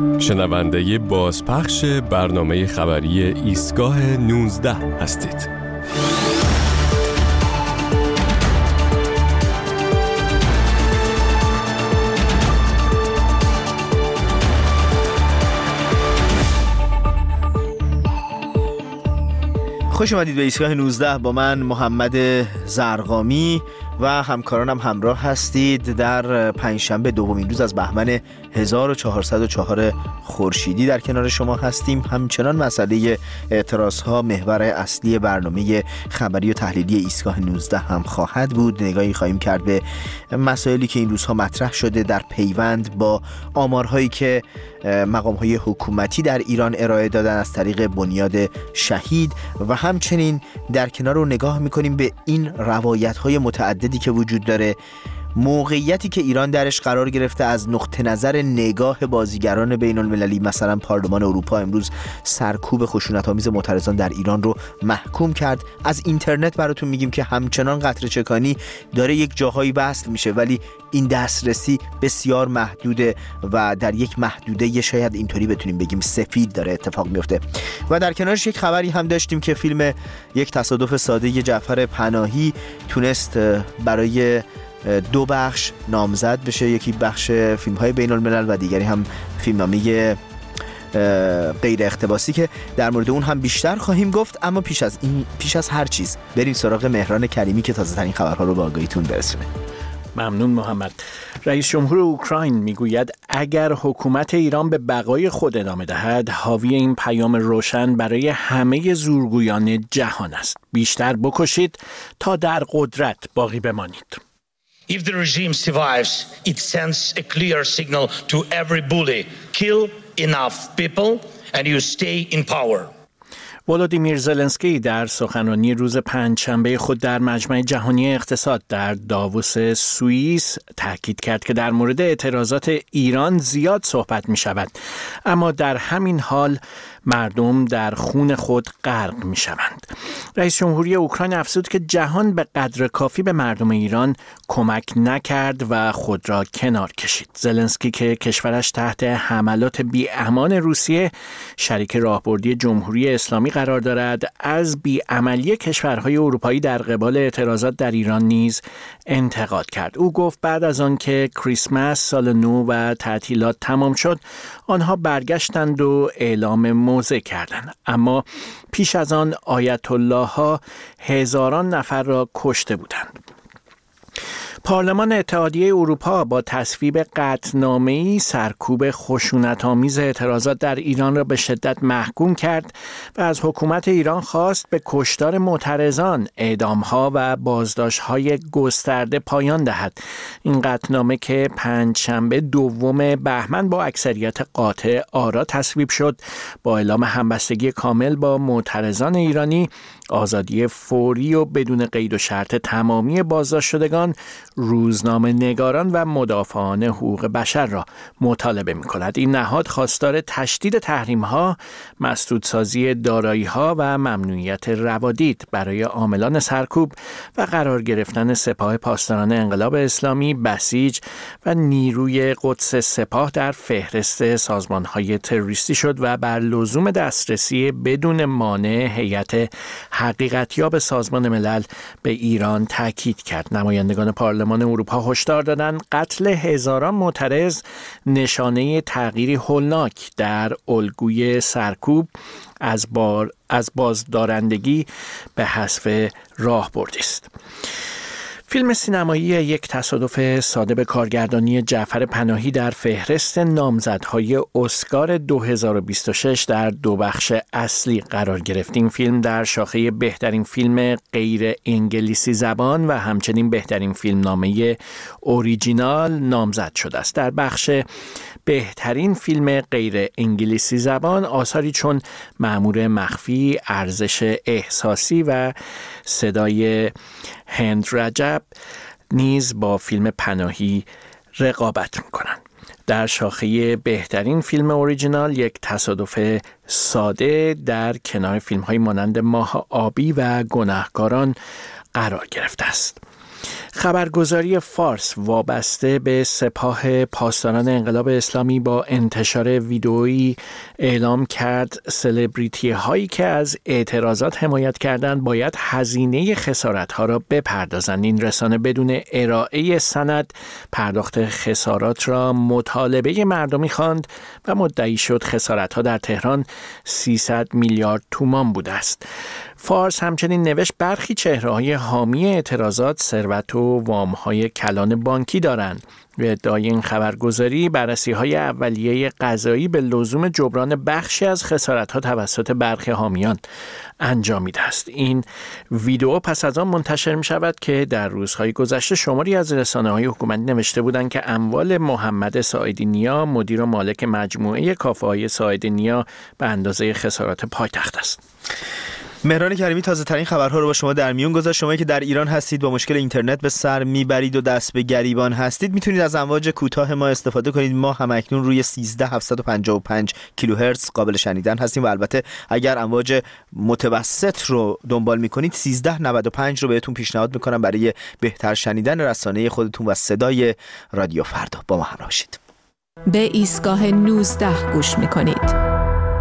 شنونده بازپخش برنامه خبری ایستگاه 19 هستید. خوش اومدید به ایستگاه 19 با من محمد زرقامی و همکارانم همراه هستید در پنجشنبه دومین روز از بهمن 1404 خورشیدی در کنار شما هستیم. همچنان مسئله اعتراضها محور اصلی برنامه خبری و تحلیلی ایستگاه 19 هم خواهد بود. نگاهی خواهیم کرد به مسائلی که این روزها مطرح شده در پیوند با آمارهایی که مقام‌های حکومتی در ایران ارائه دادن از طریق بنیاد شهید و همچنین در کنار رو نگاه می‌کنیم به این روایت‌های متعددی که وجود داره، موقعیتی که ایران درش قرار گرفته از نقطه نظر نگاه بازیگران بین المللی. مثلا پارلمان اروپا امروز سرکوب خشونت‌آمیز معترضان در ایران رو محکوم کرد. از اینترنت براتون میگیم که همچنان قطره چکانی داره یک جاهایی وصل میشه، ولی این دسترسی بسیار محدوده و در یک محدوده شاید اینطوری بتونیم بگیم سفید داره اتفاق میفته. و در کنارش یک خبری هم داشتیم که فیلم یک تصادف ساده جعفر پناهی تونست برای 2 بخش نامزد بشه، یکی بخش فیلم‌های بین الملل و دیگری هم فیلمنامه غیر اقتباسی که در مورد اون هم بیشتر خواهیم گفت. اما پیش از هر چیز بریم سراغ مهران کریمی که تازه ترین خبرها رو به آگاهیتون برسونه. ممنون محمد. رئیس جمهور اوکراین میگوید اگر حکومت ایران به بقای خود ادامه دهد، حاوی این پیام روشن برای همه زورگویان جهان است: بیشتر بکشید تا در قدرت باقی بمانید. If the regime survives, it sends a clear signal to every bully: kill enough people and you stay in power. ولودیمیر زلنسکی در سخنرانی روز پنجشنبه خود در مجمع جهانی اقتصاد در داووس سوئیس تاکید کرد که در مورد اعتراضات ایران زیاد صحبت می شود، اما در همین حال مردم در خون خود غرق می شوند. رئیس جمهوری اوکراین افزود که جهان به قدر کافی به مردم ایران کمک نکرد و خود را کنار کشید. زلنسکی که کشورش تحت حملات بی‌امان روسیه شریک راهبردی جمهوری اسلامی قرار دارد، از بی‌عملی کشورهای اروپایی در قبال اعتراضات در ایران نیز انتقاد کرد. او گفت بعد از آن که کریسمس، سال نو و تعطیلات تمام شد، آنها برگشتند و اعلام موضع کردند، اما پیش از آن آیت الله ها هزاران نفر را کشته بودند. پارلمان اتحادیه اروپا با تصویب قطعنامه‌ای سرکوب خشونت‌آمیز اعتراضات در ایران را به شدت محکوم کرد و از حکومت ایران خواست به کشتار معترضان، اعدام‌ها و بازداشت‌های گسترده پایان دهد. این قطعنامه که پنجشنبه دوم بهمن با اکثریت قاطع آرا تصویب شد، با اعلام همبستگی کامل با معترضان ایرانی، آزادی فوری و بدون قید و شرط تمامی بازداشت شدگان، روزنامه نگاران و مدافعان حقوق بشر را مطالبه می کند. این نهاد خواستار تشدید تحریم‌ها، مسدودسازی دارایی‌ها و ممنوعیت روادید برای عاملان سرکوب و قرار گرفتن سپاه پاسداران انقلاب اسلامی، بسیج و نیروی قدس سپاه در فهرست سازمان‌های تروریستی شد و بر لزوم دسترسی بدون مانع هیئت حقیقتیاب سازمان ملل به ایران تاکید کرد. نمایندگان پارلمان اروپا هشدار دادند قتل هزاران معترض نشانه تغییری هولناک در الگوی سرکوب از بازدارندگی به حذف راهبردی است. فیلم سینمایی یک تصادف ساده به کارگردانی جعفر پناهی در فهرست نامزدهای اسکار 2026 در 2 بخش اصلی قرار گرفت. این فیلم در شاخه بهترین فیلم غیر انگلیسی زبان و همچنین بهترین فیلمنامه اوریجینال نامزد شده است. در بخش بهترین فیلم غیر انگلیسی زبان آثاری چون مأمور مخفی، ارزش احساسی و صدای هند رجب نیز با فیلم پناهی رقابت می‌کنند. در شاخه بهترین فیلم اوریجینال یک تصادف ساده در کنار فیلم‌های مانند ماه آبی و گناهکاران قرار گرفته است. خبرگزاری فارس وابسته به سپاه پاسداران انقلاب اسلامی با انتشار ویدئویی اعلام کرد سلبریتی هایی که از اعتراضات حمایت کردند باید هزینه خسارت ها را بپردازند. این رسانه بدون ارائه سند پرداخت خسارات را مطالبه مردمی خواند و مدعی شد خسارت ها در تهران 300 میلیارد تومان بوده است. فارس همچنین نوشت برخی چهره‌های حامی اعتراضات ثروت و وام‌های کلان بانکی دارند. به ادعای این خبرگزاری بررسی‌های اولیه قضایی به لزوم جبران بخشی از خسارت‌ها توسط برخی حامیان انجامیده است. این ویدئو پس از آن منتشر می‌شود که در روزهای گذشته شماری از رسانه‌های حکومتی نوشته بودند که اموال محمد ساعدی نیا مدیر و مالک مجموعه کافه‌های ساعدی نیا به اندازه خسارات پایتخت است. مهران کریمی تازه ترین خبرها رو با شما در میون گذاشت. شما که در ایران هستید با مشکل اینترنت به سر میبرید و دست به گریبان هستید، میتونید از امواج کوتاه ما استفاده کنید. ما همکنون روی 13755 کیلوهرتز قابل شنیدن هستیم و البته اگر امواج متوسط رو دنبال میکنید 1395 رو بهتون پیشنهاد میکنم برای بهتر شنیدن رسانه خودتون و صدای رادیو فردا. با ما همراه باشید. به ایستگاه 19 گوش میکنید.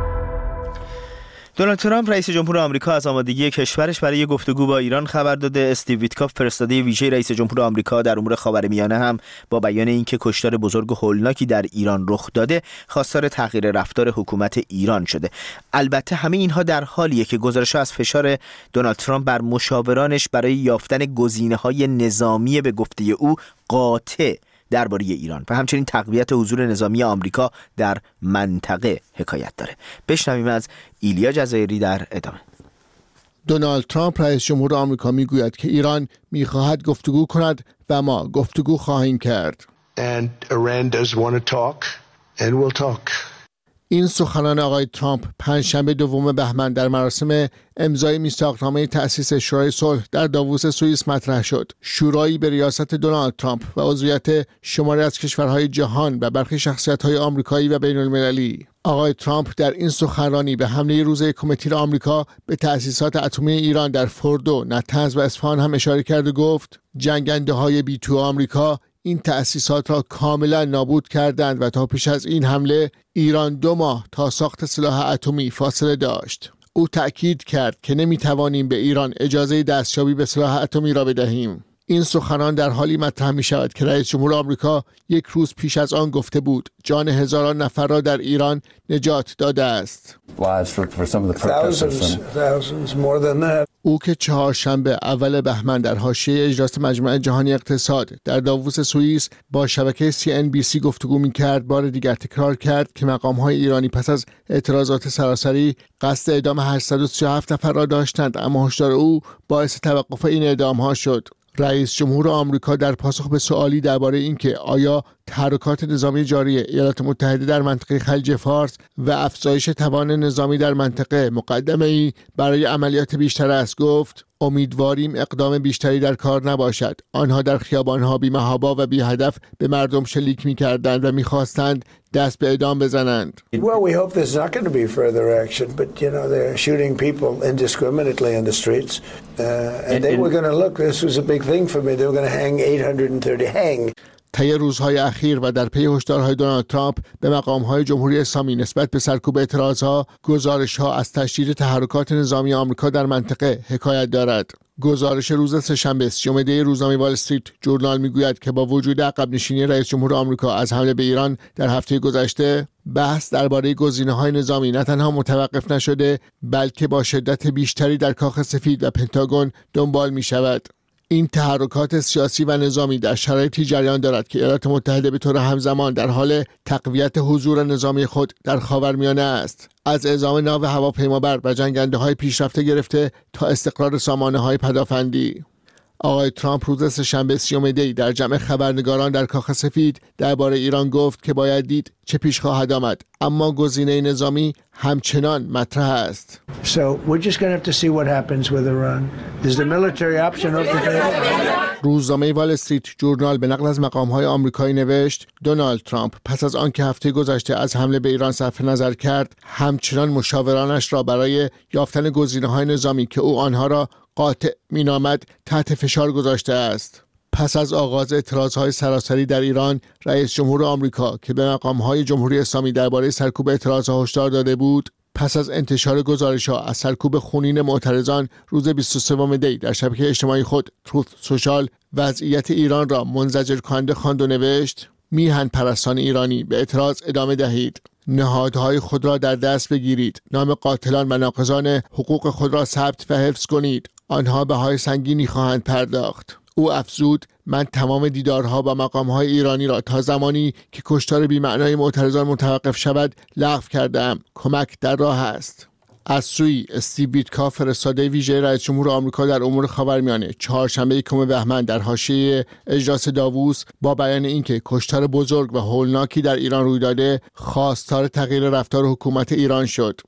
دونالد ترامپ رئیس جمهور آمریکا از آمادگی کشورش برای گفتگو با ایران خبر داده. استیو ویتکاف فرستاده ویژه رئیس جمهور آمریکا در امور خاورمیانه هم با بیان اینکه کشتار بزرگ و هولناکی در ایران رخ داده خواستار تغییر رفتار حکومت ایران شده. البته همه اینها در حالیه که گزارش‌ها از فشار دونالد ترامپ بر مشاورانش برای یافتن گزینه‌های نظامی به گفته او قاطع درباره ایران و همچنین تقویت حضور نظامی آمریکا در منطقه حکایت داره. بشنویم از ایلیا جزایری در ادامه. دونالد ترامپ رئیس جمهور آمریکا میگوید که ایران میخواهد گفتگو کند و ما گفتگو خواهیم کرد. And Iran does want to talk and we'll talk. این سخنان آقای ترامپ پنجشنبه دوم بهمن در مراسم امضای میثاقنامه تأسیس شورای صلح در داووس سوئیس مطرح شد. شورایی به ریاست دونالد ترامپ و عضویت شماری از کشورهای جهان و برخی شخصیت‌های آمریکایی و بین‌المللی. آقای ترامپ در این سخنرانی به حمله روزه کمیتیر آمریکا به تأسیسات اتمی ایران در فوردو، نطنز و اصفهان هم اشاره کرد و گفت جنگنده‌های B2 آمریکا این تأسیسات را کاملا نابود کردند و تا پیش از این حمله ایران 2 ماه تا ساخت سلاح اتمی فاصله داشت. او تأکید کرد که نمیتوانیم به ایران اجازه دستیابی به سلاح اتمی را بدهیم. این سخنان در حالی مطرح می شود که رئیس جمهور آمریکا یک روز پیش از آن گفته بود جان هزاران نفر را در ایران نجات داده است. او که چهارشنبه اول بهمن در حاشیه اجلاس مجمع جهانی اقتصاد در داووس سوئیس با شبکه CNBC گفتگو می‌کرد، بار دیگر تکرار کرد که مقام‌های ایرانی پس از اعتراضات سراسری قصد اعدام 837 نفر را داشتند، اما هشدار او باعث توقف این اعدام‌ها شد. رئیس جمهور آمریکا در پاسخ به سوالی درباره اینکه آیا تحرکات نظامی جاری ایالات متحده در منطقه خلیج فارس و افزایش توان نظامی در منطقه مقدمه‌ای برای عملیات بیشتر است، گفت امیدواریم اقدام بیشتری در کار نباشد. آنها در خیابان‌ها بی‌محابا و بی‌هدف به مردم شلیک می‌کردند و می‌خواستند دست به اعدام بزنند. Well, we hope there's not going to be further action, but you know they're shooting people indiscriminately in the streets, and they were going to look. This was a big thing for me. They were going to hang 830 hang. طی روزهای اخیر و در پی هشدارهای دونالد ترامپ به مقام‌های جمهوری اسلامی نسبت به سرکوب اعتراضها، گزارش‌ها از تشدید تحرکات نظامی آمریکا در منطقه حکایت دارد. گزارش روز سه‌شنبه 30 دی روزنامه وال استریت جورنال میگوید که با وجود عقب نشینی رئیس جمهور آمریکا از حمله به ایران در هفته گذشته، بحث درباره گزینه‌های نظامی نه تنها متوقف نشده، بلکه با شدت بیشتری در کاخ سفید و پنتاگون دنبال می‌شود. این تحرکات سیاسی و نظامی در شرایطی جریان دارد که ایالات متحده به طور همزمان در حال تقویت حضور نظامی خود در خاورمیانه است. از اعزام ناو هواپیمابر و جنگنده‌های پیشرفته گرفته تا استقرار سامانه‌های پدافندی. آقای ترامپ روز سه‌شنبه 30 دی در جمع خبرنگاران در کاخ سفید درباره ایران گفت که باید دید چه پیش خواهد آمد، اما گزینه نظامی همچنان مطرح است. So we're just going to have to see what happens with Iran. Is the military option off the table? روزنامه وال استریت جورنال به نقل از مقام‌های آمریکایی نوشت دونالد ترامپ پس از آنکه هفته گذشته از حمله به ایران صرف نظر کرد، همچنان مشاورانش را برای یافتن گزینه‌های نظامی که او آنها را قاطع می‌نامد تحت فشار گذاشته است. پس از آغاز اعتراضهای سراسری در ایران، رئیس جمهور آمریکا که به مقام‌های جمهوری اسلامی درباره سرکوب اعتراضها هشدار داده بود، پس از انتشار گزارش‌ها از سرکوب خونین معترضان روز 23 دی در شبکه اجتماعی خود تروث سوشال وضعیت ایران را منزجر کننده خواند و نوشت: میهن پرستان ایرانی، به اعتراض ادامه دهید. نهادهای خود را در دست بگیرید. نام قاتلان و ناقضان حقوق خود را ثبت و حفظ کنید. آنها بهای سنگینی خواهند پرداخت. او افزود: من تمام دیدارها با مقامهای ایرانی را تا زمانی که کشتار بی‌معنای معترضان متوقف شود لغو کردم. کمک در راه است. از سوی استیو ویتکاف، فرستاده ویژه رئیس جمهور آمریکا در امور خاورمیانه، چهارشنبه 1 بهمن در حاشیه اجلاس داووس با بیان اینکه کشتار بزرگ و هولناکی در ایران روی داده، خواستار تغییر رفتار حکومت ایران شد.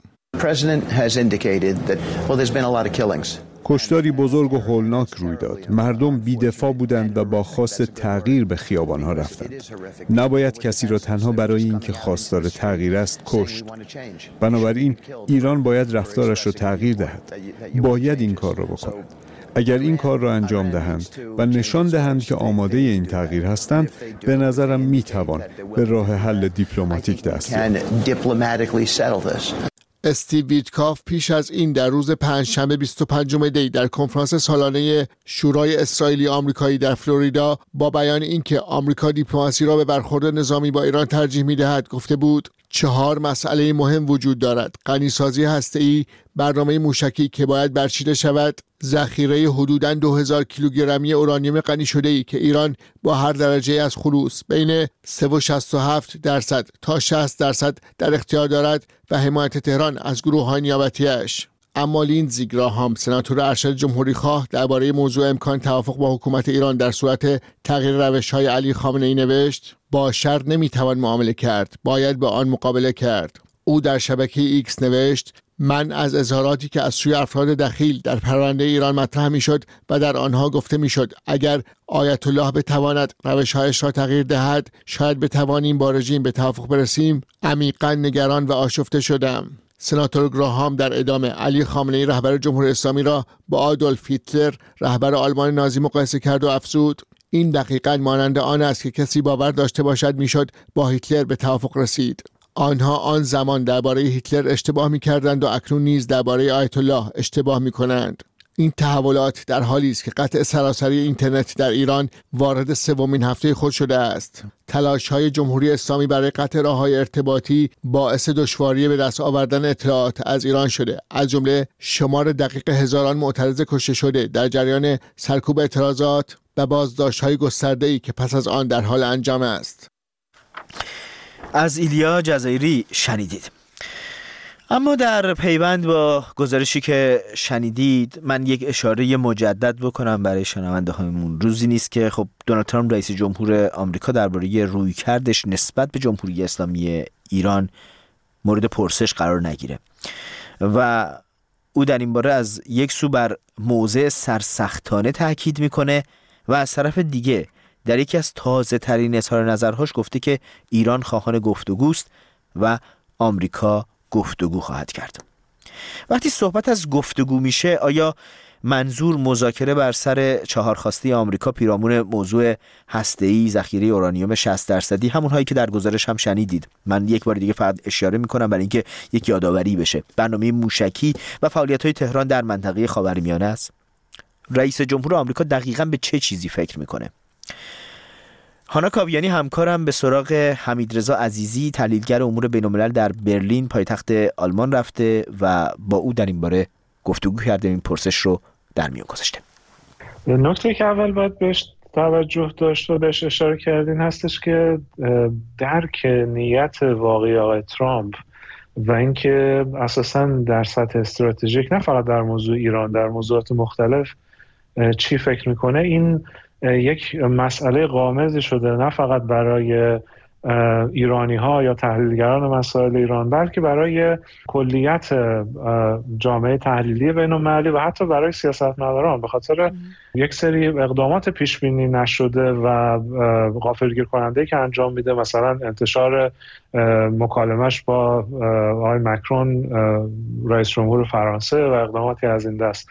کشتاری بزرگ و هولناک روی داد. مردم بی‌دفاع بودند و با خواست تغییر به خیابان‌ها رفتند. نباید کسی را تنها برای اینکه خواستار تغییر است کشت. بنابراین ایران باید رفتارش را تغییر دهد. باید این کار را بکند. اگر این کار را انجام دهند و نشان دهند که آماده این تغییر هستند، به نظرم میتوان به راه حل دیپلماتیک دست یافت. استیو ویتکاف پیش از این در روز پنجشنبه 25 دی در کنفرانس سالانه شورای اسرائیلی آمریکایی در فلوریدا با بیان اینکه آمریکا دیپلماسی را به برخورد نظامی با ایران ترجیح می‌دهد گفته بود: 4 مسئله مهم وجود دارد: غنیسازی هسته‌ای، برنامه موشکی که باید برچیده شود، ذخیره حدوداً 2000 کیلوگرمی اورانیوم غنی شده‌ای که ایران با هر درجه از خلوص بین 3.67% تا 60% در اختیار دارد و حمایت تهران از گروه‌های نیابتی‌اش. اما لیندزی گراهام، سناتور ارشد جمهوری‌خواه، درباره موضوع امکان توافق با حکومت ایران در صورت تغییر روش‌های علی خامنه‌ای نوشت: با شر نمی‌توان معامله کرد، باید با آن مقابله کرد. او در شبکه ایکس نوشت: من از اظهاراتی که از سوی افراد دخیل در پرونده ایران مطرح می‌شد و در آنها گفته می‌شد اگر آیت الله بتواند روش‌هایش را تغییر دهد، شاید بتوانیم با رژیم به توافق برسیم، عمیقاً نگران و آشفته شدم. سناتور گراهام در ادامه علی خامنه‌ای رهبر جمهوری اسلامی را با آدولف هیتلر رهبر آلمان نازی مقایسه کرد و افزود: این دقیقاً مانند آن است که کسی باور داشته باشد میشد با هیتلر به توافق رسید. آنها آن زمان درباره هیتلر اشتباه می‌کردند و اکنون نیز درباره آیت الله اشتباه می‌کنند. این تحولات در حالی است که قطع سراسری اینترنت در ایران وارد 3مین هفته خود شده است. تلاش‌های جمهوری اسلامی برای قطع راه‌های ارتباطی باعث دشواری به دست آوردن اطلاعات از ایران شده، از جمله شمار دقیق هزاران معترض کشته شده در جریان سرکوب اعتراضات و بازداشت‌های گسترده‌ای که پس از آن در حال انجام است. از ایلیا جزایری شنیدید. اما در پیوند با گزارشی که شنیدید، من یک اشاره مجدد بکنم برای شنونده هایمون. روزی نیست که خب دونالد ترامپ رئیس جمهور آمریکا درباره رویکردش نسبت به جمهوری اسلامی ایران مورد پرسش قرار نگیره و او در این باره از یک سو بر موضع سرسختانه تاکید میکنه و از طرف دیگه در یکی از تازه ترین اظهار نظرهاش گفته که ایران خواهان گفتگوست و آمریکا گفتگو خواهد کرد. وقتی صحبت از گفتگو میشه، آیا منظور مذاکره بر سر 4 خواسته آمریکا پیرامون موضوع هسته‌ای، ذخیره اورانیوم 60%، همونهایی که در گزارش هم شنیدید؟ من یک بار دیگه فقط اشاره میکنم برای اینکه یک یادآوری بشه. برنامه موشکی و فعالیت‌های تهران در منطقه خاورمیانه است. رئیس جمهور آمریکا دقیقاً به چه چیزی فکر میکنه؟ هانا کاویانی همکارم به سراغ حمیدرضا عزیزی، تحلیلگر امور بین‌الملل در برلین پایتخت آلمان رفته و با او در این باره گفتگو کرده. این پرسش رو در میون گذاشته. نکته که اول باید بهش توجه داشت و بهش اشاره کردین هستش که درک نیت واقعی آقای ترامپ و اینکه اساساً در سطح استراتژیک، نه فقط در موضوع ایران، در موضوعات مختلف چی فکر میکنه، این یک مسئله غامضی شده، نه فقط برای ایرانی ها یا تحلیلگران مسائل ایران، بلکه برای کلیت جامعه تحلیلی بین‌المللی و حتی برای سیاستمداران، به خاطر یک سری اقدامات پیش بینی نشده و غافلگیر کننده که انجام میده، مثلا انتشار مکالمش با آقای مکرون رئیس جمهور فرانسه و اقداماتی از این دست.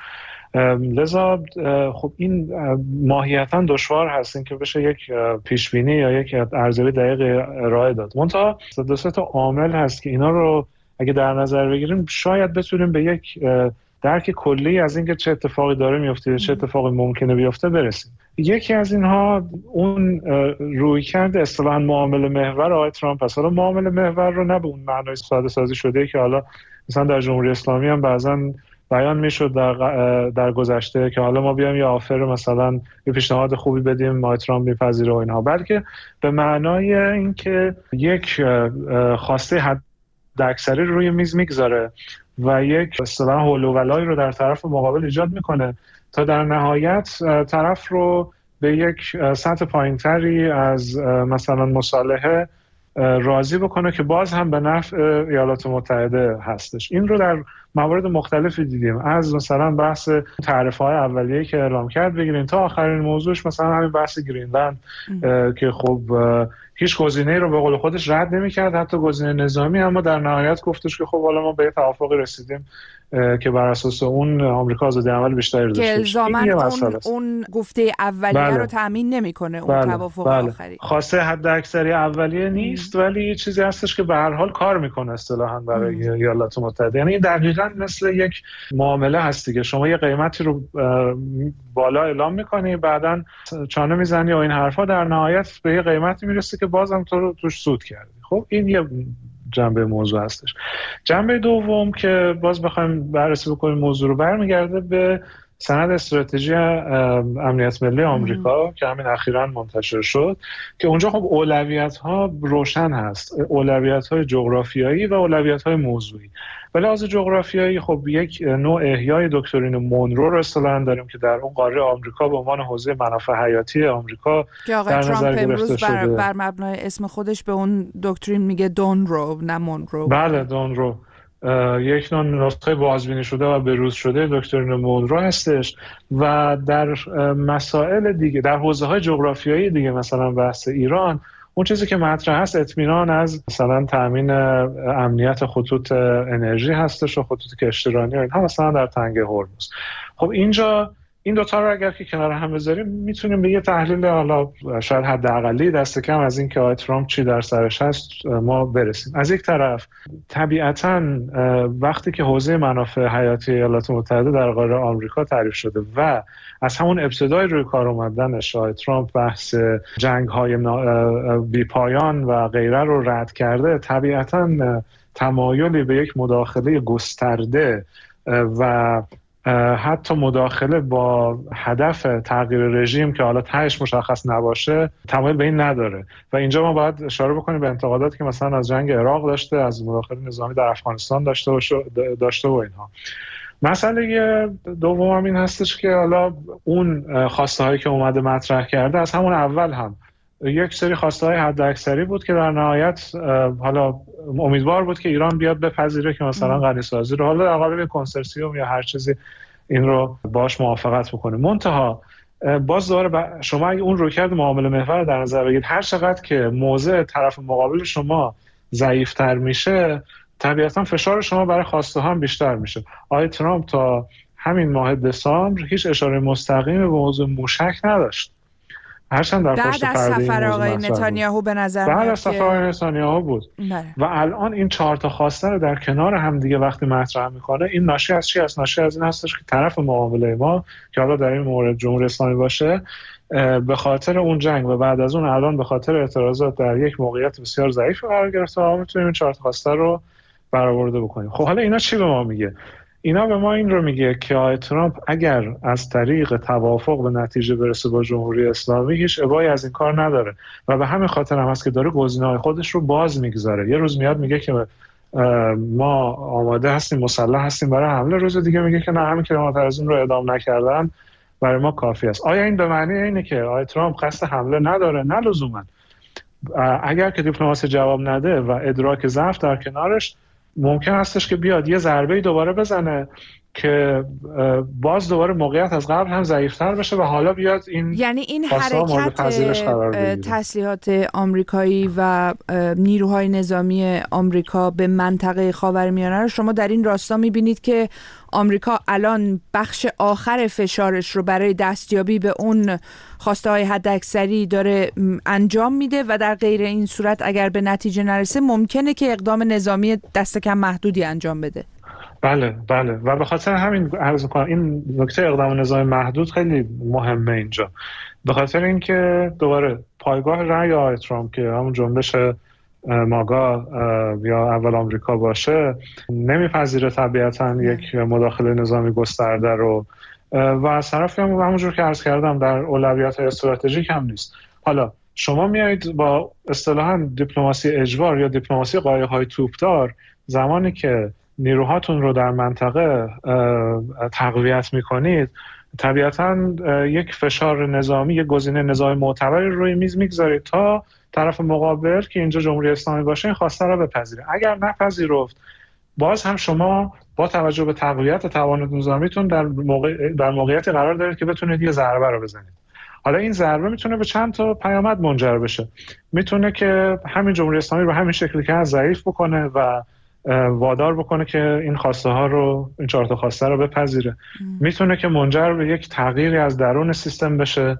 لذا خب این ماهیتا دشوار هست این که بشه یک پیشبینی یا یک ارزیابی دقیق ارائه داد. منتها دو سه تا عامل هست که اینا رو اگه در نظر بگیریم شاید بتونیم به یک درک کلی از اینکه چه اتفاقی داره میفته، چه اتفاقی ممکنه بیفته برسیم. یکی از اینها اون رویکرد اصطلاحاً معامله محور آقای ترامپ است. حالا معامله محور رو نه به اون معنای ساده سازی شده که حالا مثلا در جمهوری اسلامی هم بعضاً بیان میشد در گذشته که حالا ما بیایم یه آفر مثلا یه پیشنهاد خوبی بدیم آقای ترامپ میپذیره و اینها، بلکه به معنای اینکه یک خواسته حداکثری روی میز میگذاره و یک اصطلاحاً حول و ولایی رو در طرف مقابل ایجاد میکنه تا در نهایت طرف رو به یک سطح پایینتری از مثلا مصالحه راضی بکنه که باز هم به نفع ایالات متحده هستش. این رو در موارد مختلفی دیدیم، از مثلا بحث تعرفه‌های اولیه‌ای که اعلام کرد بگیرین تا آخرین موضوعش مثلا همین بحث گرینلند که خب هیچ گزینه‌ای رو به قول خودش رد نمی‌کرد، حتی گزینه نظامی، اما در نهایت گفتش که خب حالا ما به توافقی رسیدیم که بر اساس اون آمریکا آزادی عمل بیشتری داشته باشه. که الزاماً اون گفته اولیه رو تامین نمی‌کنه اون توافق آخری. خواسته حداکثری اولیه نیست ولی یه چیزی هستش که به هر حال کار می‌کنه اصطلاحاً برای ایالات متحده. یعنی دقیقاً مثل یک معامله هستی که شما یه قیمتی رو بالا اعلام می‌کنی، بعداً چانه می‌زنی و این حرفا، در نهایت به یه قیمتی میرسه که بازم تو رو توش سود کردی. خب این یه جنبه موضوع هستش. جنبه دوم که باز بخوایم بررسی بکنیم موضوع رو برمیگرده به سند استراتژی امنیت ملی آمریکا که همین اخیراً منتشر شد که اونجا خب اولویت‌ها روشن هست، اولویت‌های جغرافیایی و اولویت‌های موضوعی. ولی از جغرافیایی خب یک نوع احیای دکترین مونرو رو اصطلاحاً داریم که در اون قاره آمریکا به عنوان حوزه منافع حیاتی آمریکا در نظر گرفته شده. بر مبنای اسم خودش به اون دکترین میگه دونرو نه مونرو. بله دونرو یک نوع نسخه بازبینی شده و بروز شده دکترین مونرو هستش و در مسائل دیگه در حوزه‌های جغرافیایی دیگه مثلا بحث ایران اون چیزی که مطرح هست اطمینان از مثلا تامین امنیت خطوط انرژی هستش و خطوط کشتیرانی و اینها مثلا در تنگه هرمز. خب اینجا این دوتا رو اگر که کنار هم بذاریم میتونیم به یه تحلیل حالا شاید حداقلی دست کم از این که آقای ترامپ چی در سرش هست ما برسیم. از یک طرف طبیعتاً وقتی که حوزه منافع حیاتی ایالات متحده در قاره آمریکا تعریف شده و از همون ابتدای روی کار اومدنش آقای ترامپ بحث جنگ‌های بی‌پایان و غیره رو رد کرده، طبیعتاً تمایلی به یک مداخله گسترده و حتی مداخله با هدف تغییر رژیم که حالا تهش مشخص نباشه تمایل به این نداره و اینجا ما باید اشاره بکنیم به انتقاداتی که مثلا از جنگ عراق داشته، از مداخله نظامی در افغانستان داشته و اینها. مسئله دوم هم این هستش که حالا اون خواسته هایی که اومده مطرح کرده از همون اول هم یک سری خواسته های حداکثری بود که در نهایت حالا امیدوار بود که ایران بیاد بپذیره که مثلا غنی‌سازی رو حالا در قالب کنسرسیوم یا هر چیزی این رو باش موافقت بکنه. منتها باز دوباره شما اگه اون رویکرد معامله محور در نظر بگیرید، هر چقدر که موضع طرف مقابل شما ضعیف‌تر میشه طبیعتاً فشار شما برای خواسته ها هم بیشتر میشه. آقای ترامپ تا همین ماه دسامبر هیچ اشاره مستقیمی به موضوع موشک نداشت. هرچند در پشت پرده سفر آقای نتانیاهو به نظر بعد از سفر آقای نتانیاهو بود. و الان این 4 تا خواسته رو در کنار هم دیگه وقتی مطرح میکنه این ناشی از چی است؟ ناشی از این هستش که طرف معامله ما که حالا در این مورد جمهوری اسلامی باشه به خاطر اون جنگ و بعد از اون الان به خاطر اعتراضات در یک موقعیت بسیار ضعیف قرار گرفته و ما میتونیم این 4 تا خواسته رو برآورده بکنیم. خب حالا اینا چی به ما میگه؟ اینا به ما این رو میگه که آقای ترامپ اگر از طریق توافق به نتیجه برسه با جمهوری اسلامی هیچ ابایی از این کار نداره و به همین خاطر هم هست که داره گزینه‌های خودش رو باز میگذاره. یه روز میاد میگه که ما آماده هستیم، مسلح هستیم برای حمله، روز دیگه میگه که نه، همین که معترضین رو اعدام نکردن برای ما کافی است. آیا این به معنی اینه که آقای ترامپ قصد حمله نداره؟ نه لزوما. اگر که دیپلماسی جواب نده و ادراک ضعف در کنارش، ممکن هستش که بیاد یه ضربه دوباره بزنه که باز دوباره موقعیت از قبل هم ضعیف‌تر بشه و حالا بیاد این، یعنی این حرکت تسلیحات آمریکایی و نیروهای نظامی آمریکا به منطقه خاورمیانه رو شما در این راستا می‌بینید که آمریکا الان بخش آخر فشارش رو برای دستیابی به اون خواسته‌های حداکثری داره انجام میده و در غیر این صورت اگر به نتیجه نرسه ممکنه که اقدام نظامی دست کم محدودی انجام بده. بله و به خاطر همین عرض می‌کنم این نکته اقدام نظامی محدود خیلی مهمه اینجا، به خاطر اینکه دوباره پایگاه رأی آقای ترامپ که همون جنبش ماگا یا اول آمریکا باشه نمیپذیره طبیعتاً یک مداخله نظامی گسترده رو و از طرفی هم همونجور که عرض کردم در اولویت‌های استراتژیک هم نیست. حالا شما میایید با اصطلاحاً دیپلماسی اجبار یا دیپلماسی قایق‌های توپدار، زمانی که نیروهاتون رو در منطقه تقویت میکنید طبیعتاً یک فشار نظامی، یک گزینه نظامی معتبری روی میز میگذارید تا طرف مقابل که اینجا جمهوری اسلامی باشه این خواسته رو بپذیره. اگر نپذیرفت باز هم شما با توجه به تقویت توانات نظامیتون در موقعیتی قرار دارید که بتونید یه ضربه رو بزنید. حالا این ضربه میتونه به چند تا پیامد منجر بشه. میتونه که همین جمهوری اسلامی رو همین شکلی که ضعیف بکنه و وادار بکنه که این خواسته ها رو، این 4 تا خواسته رو بپذیره. میتونه که منجر به یک تغییری از درون سیستم بشه،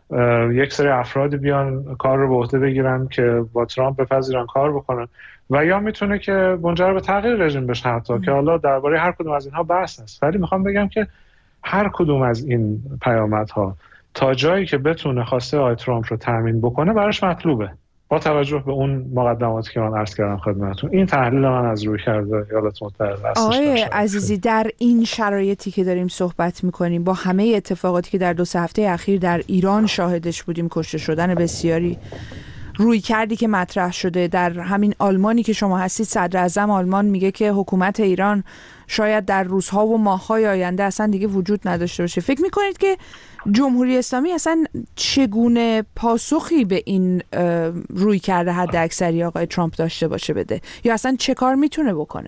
یک سری افرادی بیان کار رو به عهده بگیرن که با ترامپ بپذیرن کار بکنن و یا میتونه که منجر به تغییر رژیم بشه حتی که حالا درباره هر کدوم از اینها بحث هست. ولی میخوام بگم که هر کدوم از این پیامدها تا جایی که بتونه خواسته آقای ترامپ رو تامین بکنه براش مطلوبه، با توجه به اون مقدماتی که من عرض کردم خدمتتون. این تحلیل من از روی کرده ایالات متحده است. آقای عزیزی، در این شرایطی که داریم صحبت میکنیم با همه اتفاقاتی که در 2-3 هفته اخیر در ایران شاهدش بودیم، کشته شدن بسیاری، روی کردی که مطرح شده در همین آلمانی که شما هستید، صدر اعظم آلمان میگه که حکومت ایران شاید در روزها و ماه‌های آینده اصلا دیگه وجود نداشته باشه. فکر میکنید که جمهوری اسلامی اصلا چگونه پاسخی به این روی کرده حد اکثری آقای ترامپ داشته باشه بده، یا اصلا چه کار میتونه بکنه؟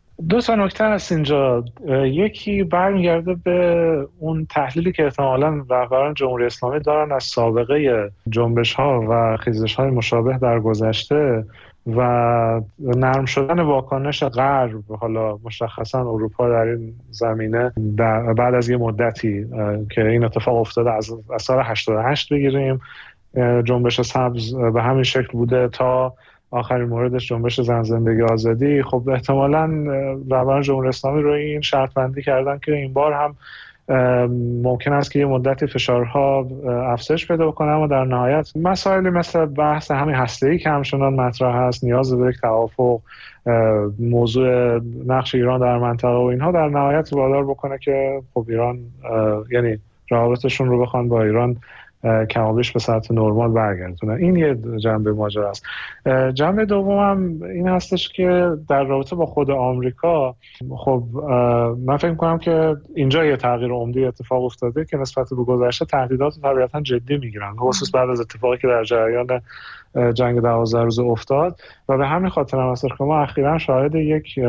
2 تا نکته هست اینجا. یکی برمیگرده به اون تحلیلی که احتمالاً رهبران جمهوری اسلامی دارن از سابقه جنبش‌ها و خیزش‌های مشابه در گذشته و نرم شدن واکنش غرب، حالا مشخصا اروپا در این زمینه بعد از یه مدتی که این اتفاق افتاده، از سال 88 بگیریم جنبش سبز به همین شکل بوده تا آخرین موردش جنبش زن زندگی آزادی. خب احتمالاً رهبران جمهوری اسلامی رو این شرط بندی کردن که این بار هم ممکن است که یه مدتی فشارها افزایش پیدا کنه، اما در نهایت مسائلی مثل بحث همین هسته‌ای که همچنان مطرح هست، نیاز به یک توافق، موضوع نقش ایران در منطقه و اینها در نهایت وادار بکنه که خب ایران یعنی روابطشون رو بخوان با ایران کمابیش به سطح نرمال برگردونه. این یه جنبه ماجرا است. جنبه دومم این هستش که در رابطه با خود آمریکا، خب من فکر می‌کنم که اینجا یه تغییر عمده اتفاق افتاده که نسبت به گذشته تهدیدات طبیعتاً جدی میگیرن، خصوص بعد از اتفاقی که در جریان جنگ 12 روزه افتاد و به همین خاطر هم است که ما اخیراً شاهد یک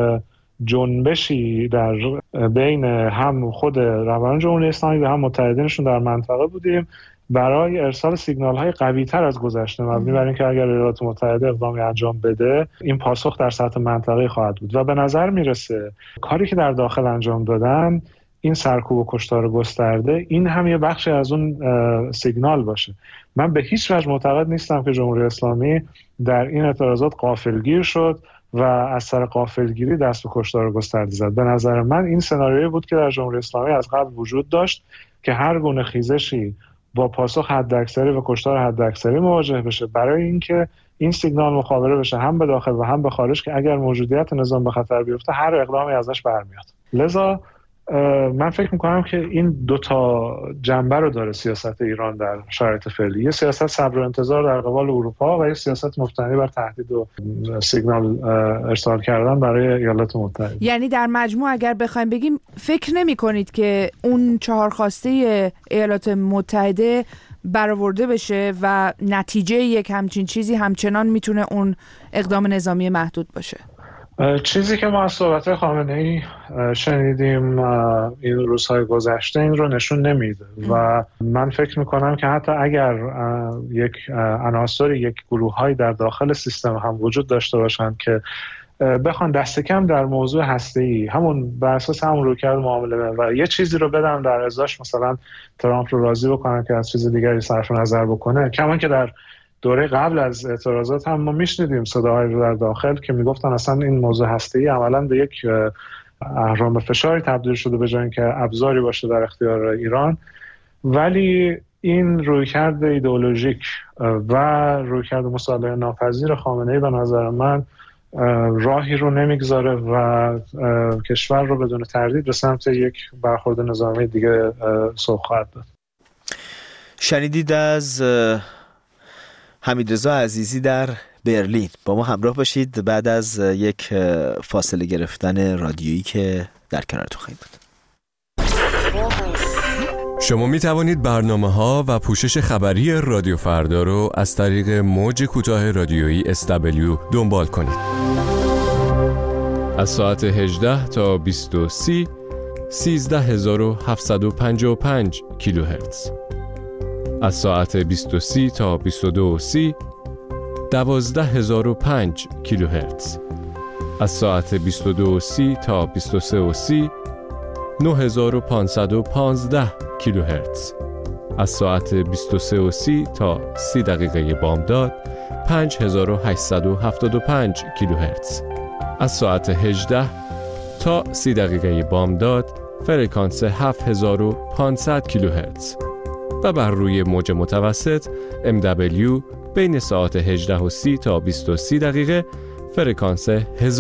جنبشی در بین هم خود رهبران جمهوری اسلامی و هم متحدینشون در منطقه بودیم برای ارسال سیگنال‌های قوی‌تر از گذشته، مبنی بر اینکه اگر ایالات متحده اقدامی انجام بده این پاسخ در سطح منطقه‌ای خواهد بود و به نظر میرسه کاری که در داخل انجام دادن، این سرکوب و کشتار گسترده، این هم یه بخشی از اون سیگنال باشه. من به هیچ وجه معتقد نیستم که جمهوری اسلامی در این اعتراضات غافلگیر شد و از سر غافلگیری دست به کشتار گسترده زد. به نظر من این سناریویی بود که در جمهوری اسلامی از قبل وجود داشت که هر گونه خیزشی با پاسخ حداکثری و کشتار حداکثری مواجه بشه، برای اینکه این سیگنال مخابره بشه هم به داخل و هم به خارج که اگر موجودیت نظام به خطر بیفته هر اقدامی ازش برمیاد. لذا من فکر میکنم که این 2 تا جنبه رو داره سیاست ایران در شرایط فعلی، یه سیاست صبر و انتظار در قبال اروپا و یه سیاست مبتنی بر تهدید و سیگنال ارسال کردن برای ایالات متحده. یعنی در مجموع اگر بخوایم بگیم فکر نمی کنید که اون 4 خواسته ایالات متحده برآورده بشه و نتیجه یک همچین چیزی همچنان میتونه اون اقدام نظامی محدود باشه؟ چیزی که ما از صحبت خامنه‌ای شنیدیم این روزهای گذشته این رو نشون نمیده و من فکر میکنم که حتی اگر یک عناصری، یک گروه‌هایی در داخل سیستم هم وجود داشته باشند که بخوان دست کم در موضوع هسته‌ای همون بر اساس همون رویکرد معامله و یه چیزی رو بدن در ازاش، مثلا ترامپ رو راضی بکنن که از چیز دیگری صرف نظر بکنه، کما که در دوره قبل از اعتراضات هم ما میشنیدیم صداهایی رو در داخل که میگفتن اصلا این موضوع هسته‌ای عملاً به یک اهرام فشاری تبدیل شده به جای اینکه ابزاری باشه در اختیار ایران. ولی این رویکرد ایدئولوژیک و رویکرد مصالحه ناپذیر خامنه‌ای به نظر من راهی رو نمیگذاره و کشور رو بدون تردید به سمت یک برخورد نظامی دیگه سوق خواهد داد. شنیدید از حمیدرضا عزیزی در برلین. با ما همراه باشید بعد از یک فاصله گرفتن رادیویی که در کنارتون خواهیم بود. شما می توانید برنامه‌ها و پوشش خبری رادیو فردا رو از طریق موج کوتاه رادیویی SW دنبال کنید. از ساعت 18 تا 20:30 13755 کیلوهرتز. از ساعت 20:30 تا 22:30 12005 کیلوهرتز. از ساعت 22:30 تا 23:30 9515 کیلوهرتز. از ساعت 23:30 تا 30 دقیقه بامداد 5875 کیلوهرتز. از ساعت 18 تا 30 دقیقه بامداد فرکانس 7500 کیلوهرتز و بر روی موج متوسط MW بین ساعت 18:30 تا 20:30 دقیقه فرکانس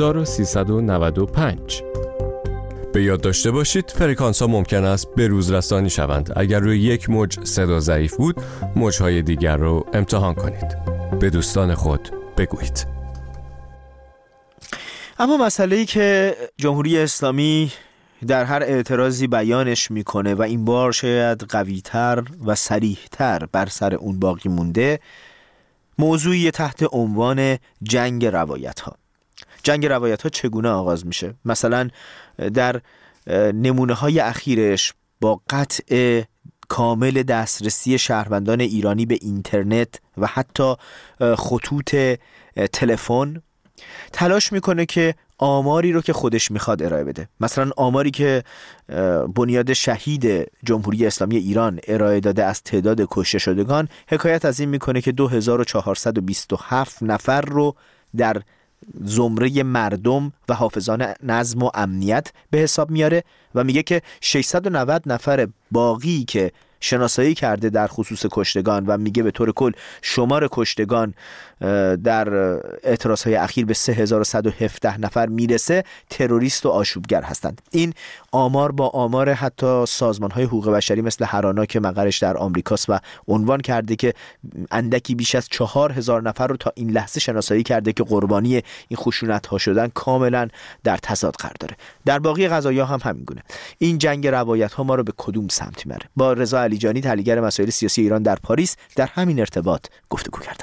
1395. به یاد داشته باشید فرکانس ها ممکن است به روز رسانی شوند. اگر روی یک موج صدا ضعیف بود، موج‌های دیگر رو امتحان کنید. به دوستان خود بگویید. اما مسئله‌ای که جمهوری اسلامی در هر اعتراضی بیانش میکنه و این بار شاید قوی‌تر و صریح‌تر بر سر اون باقی مونده، موضوعی تحت عنوان جنگ روایت‌ها. جنگ روایت‌ها چگونه آغاز میشه؟ مثلا در نمونه‌های اخیرش با قطع کامل دسترسی شهروندان ایرانی به اینترنت و حتی خطوط تلفن تلاش میکنه که آماری رو که خودش میخواد ارائه بده. مثلا آماری که بنیاد شهید جمهوری اسلامی ایران ارائه داده از تعداد کشته شدگان حکایت از این میکنه که 2427 نفر رو در زمره مردم و حافظان نظم و امنیت به حساب میاره و میگه که 690 نفر باقی که شناسایی کرده در خصوص کشتگان و میگه به طور کل شمار کشتگان در اعتراضهای اخیر به 3117 نفر میرسه، تروریست و آشوبگر هستند. این آمار با آمار حتی سازمان‌های حقوق بشری مثل هرانا که مقرش در آمریکاست و عنوان کرده که اندکی بیش از 4000 نفر رو تا این لحظه شناسایی کرده که قربانی این خشونت‌ها شدن، کاملا در تضاد قرار داره. در باقی قضایا هم همین گونه. این جنگ روایت‌ها ما رو به کدوم سمت میبره؟ با رضا علیجانی تحلیلگر مسائل سیاسی ایران در پاریس در همین ارتباط گفتگو کردم.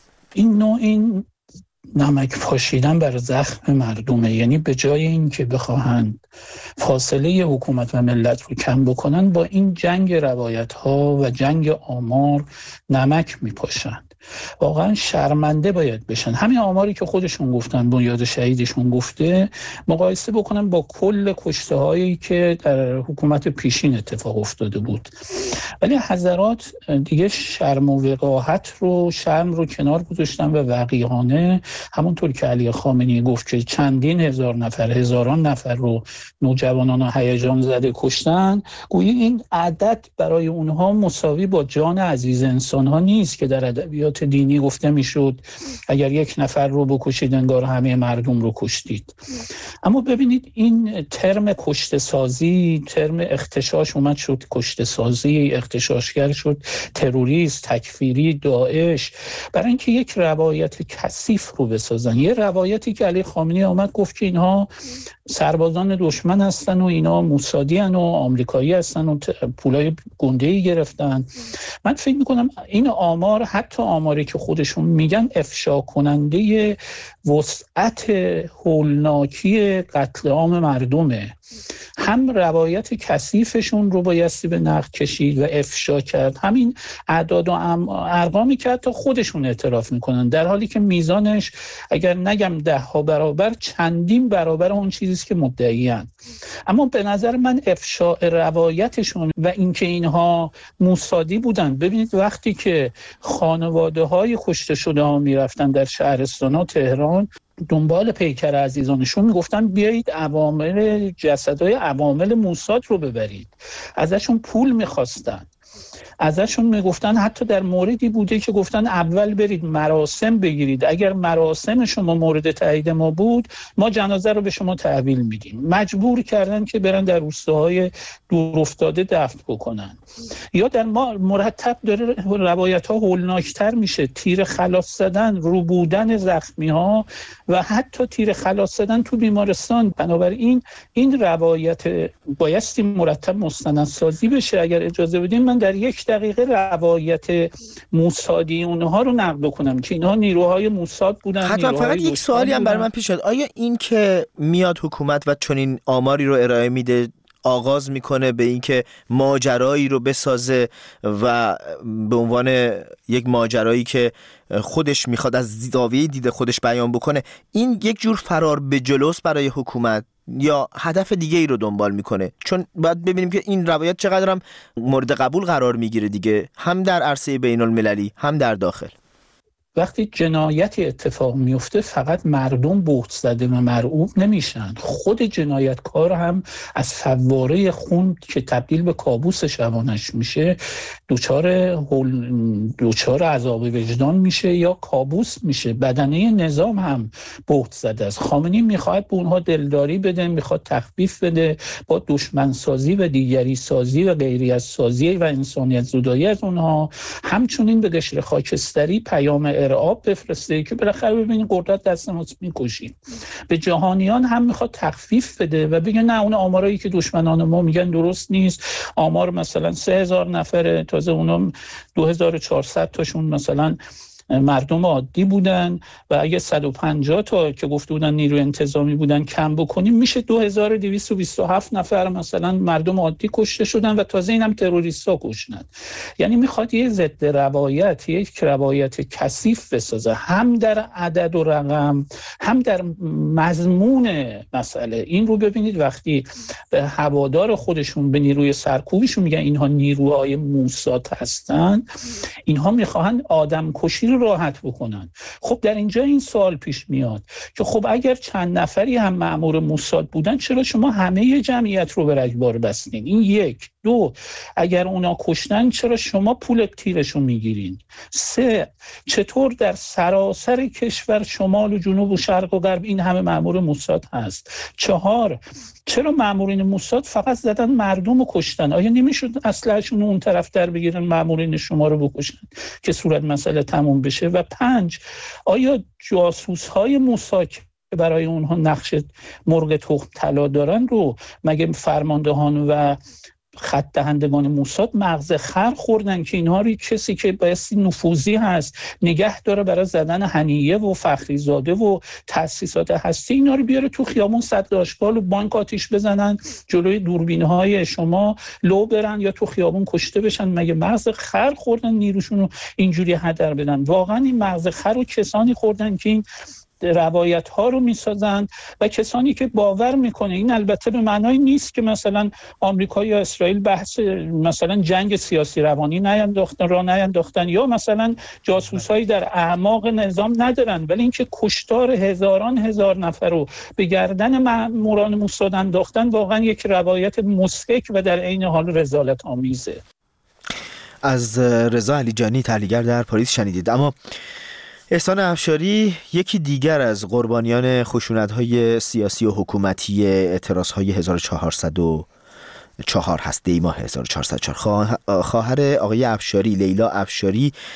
این نمک پاشیدن بر زخم مردمه، یعنی به جای این که بخواهند فاصله حکومت و ملت رو کم بکنن، با این جنگ روایت ها و جنگ آمار نمک میپاشند. واقعا شرمنده باید بشن. همین آماری که خودشون گفتن، بنیاد شهیدشون گفته، مقایسه بکنن با کل کشته هایی که در حکومت پیشین اتفاق افتاده بود. ولی حضرات دیگه شرم و وقاحت رو، شرم رو کنار گذاشتن و وقیحانه، همونطور که علی خامنه‌ای گفت که چندین هزار نفر، هزاران نفر رو نوجوانان هیجان زده کشتن، گویا این عدد برای اونها مساوی با جان عزیز انسان ها نیست که در ادبیات دینی گفته میشد اگر یک نفر رو بکشید انگار همه مردم رو کشتید. اما ببینید این ترم کشته سازی، ترم اغتشاش اومد شد کشته سازی، اغتشاشگر شد تروریست، تکفیری، داعش، برای اینکه یک روایت کثیف رو بسازن. یه روایتی که علی خامنه‌ای آمد گفت که اینها سربازان دشمن هستن و اینا موسادی هستن و آمریکایی هستن و پولای گنده‌ای گرفتن. من فکر میکنم این آمار، حتی آماری که خودشون میگن افشا کننده وسعت هولناکی قتل عام مردمه. هم روایت کثیفشون رو بایستی به نقد کشید و افشا کرد، همین اعداد و ارقامی که حتی خودشون اعتراف میکنن، در حالی که میزانش اگر نگم 10 برابر چندین برابر اون چیزی که مدعیان. اما به نظر من افشاء روایتشون و اینکه اینها موسادی بودن. ببینید وقتی که خانواده های کشته شده ها میرفتن در شهرستان ها تهران دنبال پیکر عزیزانشون، میگفتن بیایید عوامل جسدهای عوامل موساد رو ببرید، ازشون پول میخواستن، ازشون میگفتن، حتی در موردی بوده که گفتن اول برید مراسم بگیرید، اگر مراسم شما مورد تایید ما بود ما جنازه رو به شما تحویل میدیم. مجبور کردن که برن در روستاهای دور افتاده دفن بکنن. یا در ما مرتب داره روایت ها هولناکتر میشه، تیر خلاص زدن، رو بودن زخمی ها و حتی تیر خلاص زدن تو بیمارستان. بنابراین این روایت بایستی مرتب مستندسازی بشه. اگر اجازه بدین من در 1 دقیقه روایت موسادی اونها رو نقد بکنم که اینها نیروهای موساد بودن. حتما. فقط یک سوالی هم برای من پیش اومد، آیا این که میاد حکومت و چنین آماری رو ارائه میده آغاز میکنه به اینکه ماجرایی رو بسازه و به عنوان یک ماجرایی که خودش میخواد از زاویه دید خودش بیان بکنه، این یک جور فرار به جلوست برای حکومت یا هدف دیگه ای رو دنبال میکنه؟ چون باید ببینیم که این روایت چقدر هم مورد قبول قرار میگیره دیگه، هم در عرصه بین المللی هم در داخل. وقتی جنایتی اتفاق میفته فقط مردم بهت زده و مرعوب نمیشن، خود جنایتکار هم از فواره خون که تبدیل به کابوس شبانش میشه دوچار عذاب وجدان میشه یا کابوس میشه. بدنه نظام هم بهت زده است. خامنه‌ای میخواد به اونها دلداری بده، میخواد تخفیف بده، با دشمن سازی و دیگری سازی و غیریت سازی و انسانیت زدایی از اونها، همچنین به قشر خاکستری پیام ارعاب بفرسته که بالاخره ببینید قدرت دست ما میکشیم. به جهانیان هم میخواد تخفیف بده و بگه نه، اون آمارایی که دشمنان ما میگن درست نیست. آمار مثلا 3000 نفره، تازه اونم 2400 تاشون مثلا مردم عادی بودن و اگه 150 تا که گفته بودن نیروی انتظامی بودن کم بکنیم میشه 2227 نفر مثلا مردم عادی کشته شدن و تازه اینم تروریستا کشتن. یعنی میخواد یه ضد روایت، یک روایت کثیف بسازه، هم در عدد و رقم هم در مضمون مسئله. این رو ببینید وقتی به هوادار خودشون، به نیروی سرکوبشون میگن اینها نیروهای موساد هستن، اینها میخواهن آدم کشی رو راحت بکنن. خب در اینجا این سوال پیش میاد که خب اگر چند نفری هم مأمور موساد بودن چرا شما همه جمعیت رو به رگبار بستین؟ این 1. 2. اگر اونا کشتن چرا شما پول تیرشون میگیرین؟ 3. چطور در سراسر کشور شمال و جنوب و شرق و غرب این همه مأمور موساد هست؟ 4. چرا مأمورین موساد فقط زدن مردم رو کشتن؟ آیا نمیشد اسلحه‌شون اون طرف در بگیرن مأمورین شما رو بکشن که صورت مسئله تموم بشه؟ و 5. آیا جاسوس‌های موساد که برای اونها نقش مرغ تخم طلا دارن رو مگه فرماندهان و خط دهندگان موساد مغز خر خوردن که اینها رو کسی که بایستی نفوذی هست نگه داره برای زدن هنیه و فخریزاده و تأسیسات هستی، اینا رو بیاره تو خیابون سد آشغال و بانک آتیش بزنن، جلوی دوربین‌های شما لو برن یا تو خیابون کشته بشن؟ مگه مغز خر خوردن نیروشون رو اینجوری هدر بدن؟ واقعا این مغز خر رو کسانی خوردن که این روایت ها رو میسازن و کسانی که باور میکنه. این البته به معنای نیست که مثلا آمریکا یا اسرائیل بحث مثلا جنگ سیاسی روانی نینداختن یا مثلا جاسوسایی در اعماق نظام ندارن، ولی اینکه کشتار هزار نفر رو به گردن ماموران موساد انداختن واقعا یک روایت مضحک و در عین حال رذالت آمیزه. از رضا علیجانی تحلیلگر در پاریس شنیدید. اما احسان افشاری یکی دیگر از قربانیان خشونت‌های سیاسی و حکومتی اعتراض‌های 1404 هست. دی ماه 1404 خواهر آقای افشاری، لیلا افشاری،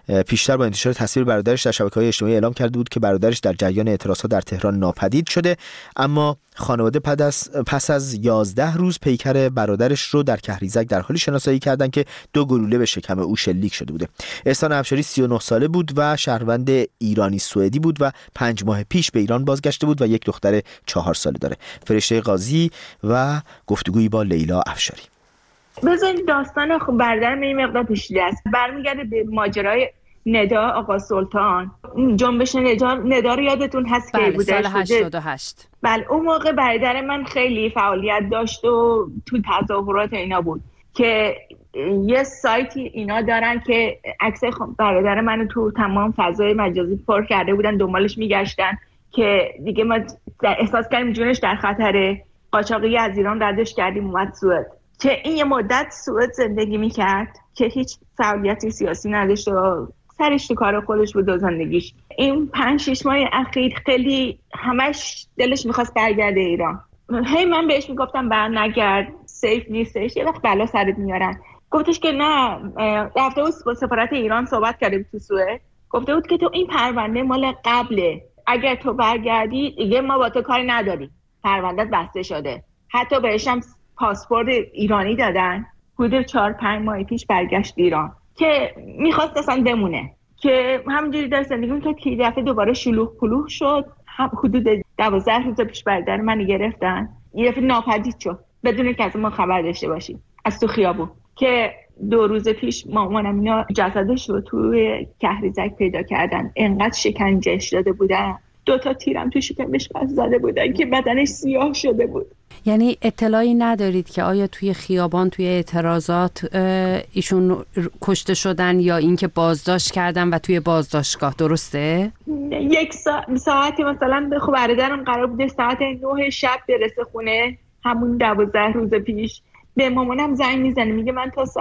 پیشتر با انتشار تصویر برادرش در شبکه‌های اجتماعی اعلام کرده بود که برادرش در جریان اعتراضات در تهران ناپدید شده، اما خانواده پس از 11 روز پیکر برادرش رو در کهریزک در حالی شناسایی کردند که 2 گلوله به شکم او شلیک شده بوده. احسان افشاری 39 ساله بود و شهروند ایرانی سوئدی بود و 5 ماه پیش به ایران بازگشته بود و یک دختر 4 ساله داره. فرشته قاضی و گفتگویی با لیلا افشاری. بذارید داستان برادر من این مقدار پیچیده است. برمیگرده به ماجرای ندا آقا سلطان. جنبش ندا رو یادتون هست که بوده سال 88. بله اون موقع برادر من خیلی فعالیت داشت و تو تظاهرات اینا بود که یه سایتی اینا دارن که عکس برادر منو تو تمام فضای مجازی پر کرده بودن، دنبالش میگشتن که دیگه ما احساس کردیم جونش در خطره. قاچاقی از ایران ردش کردیم اومد سوئد که این یه مدت سوئد زندگی میکرد که هیچ فعالیتی سیاسی نداشت و سرش تو کار خودش بود و زندگیش. این 5-6 ماه اخیر خیلی همش دلش میخواست برگرده ایران. هی من بهش میگفتم برنگرد، سیف نیستش، یه وقت بلا سرت میارن. گفتش که نه، رفته بود با سفارت ایران صحبت کرده بود تو سوئد، گفته بود که تو این پرونده مال قبله، اگر تو برگردی دیگه ما با تو کاری نداریم، پروندهت بسته شده. حتی بهش هم پاسپورت ایرانی دادن. حدود 4-5 ماه پیش برگشت ایران که میخواست اصلا بمونه، که همینجوری در زندگی میکرد که دفعه دوباره شلوغ پلوغ شد. حدود 12 روز پیش برادر من گرفتن، یه دفعه ناپدید شد بدون که از ما خبر داشته باشیم از تو خیابون. که 2 روز پیش مامانم اینا جسدش رو توی کهریزک پیدا کردن، انقدر شکنجهش داده بودن، 2 تا تیرم تو شکمش زده بودن که بدنش سیاه شده بود. یعنی اطلاعی ندارید که آیا توی خیابان توی اعتراضات ایشون کشته شدن یا اینکه بازداشت کردن و توی بازداشتگاه، درسته؟ 1 ساعتی مثلا خب برادرم قرار بوده ساعت 9 شب برسه خونه، همون 12 روز پیش. به مامانم زنگ میزنه میگه من تا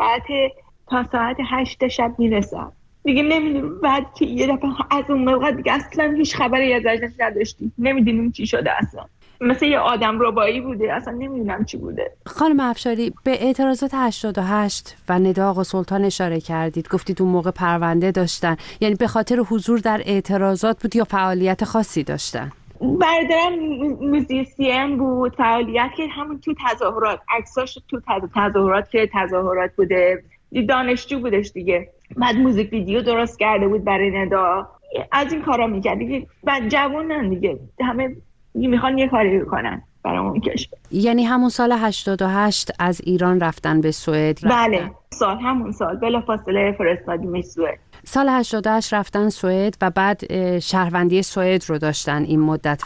ساعت 8 شب میرسم. دیگه نمیدونم بعد که یه دفعه از اون موقع دیگه اصلا هیچ خبری ازش نداشتیم، نمیدونیم چی شده اصلا. مثل یه آدم ربایی بوده، اصلا نمیدونم چی بوده. خانم افشاری، به اعتراضات 88 و ندا آقا سلطان اشاره کردید، گفتید اون موقع پرونده داشتن، یعنی به خاطر حضور در اعتراضات بود یا فعالیت خاصی داشتن؟ برادرم موزیسین بود، فعالیت که همون تو تظاهرات، عکساش تو تظاهرات که تظاهرات بوده، دانشجو بودش دیگه. بعد موزیک ویدیو درست کرده بود برای ندا، از این کارا میکرد دیگه. بعد جوانن دیگه، همه میخوان یه کاری کنن برای اون کشور. یعنی همون سال 88 از ایران رفتن به سوئد؟ بله، همون سال بلافاصله فرستادیمش سوئد. سال 88 رفتن سوئد و بعد شهروندی سوئد رو داشتن این مدت؟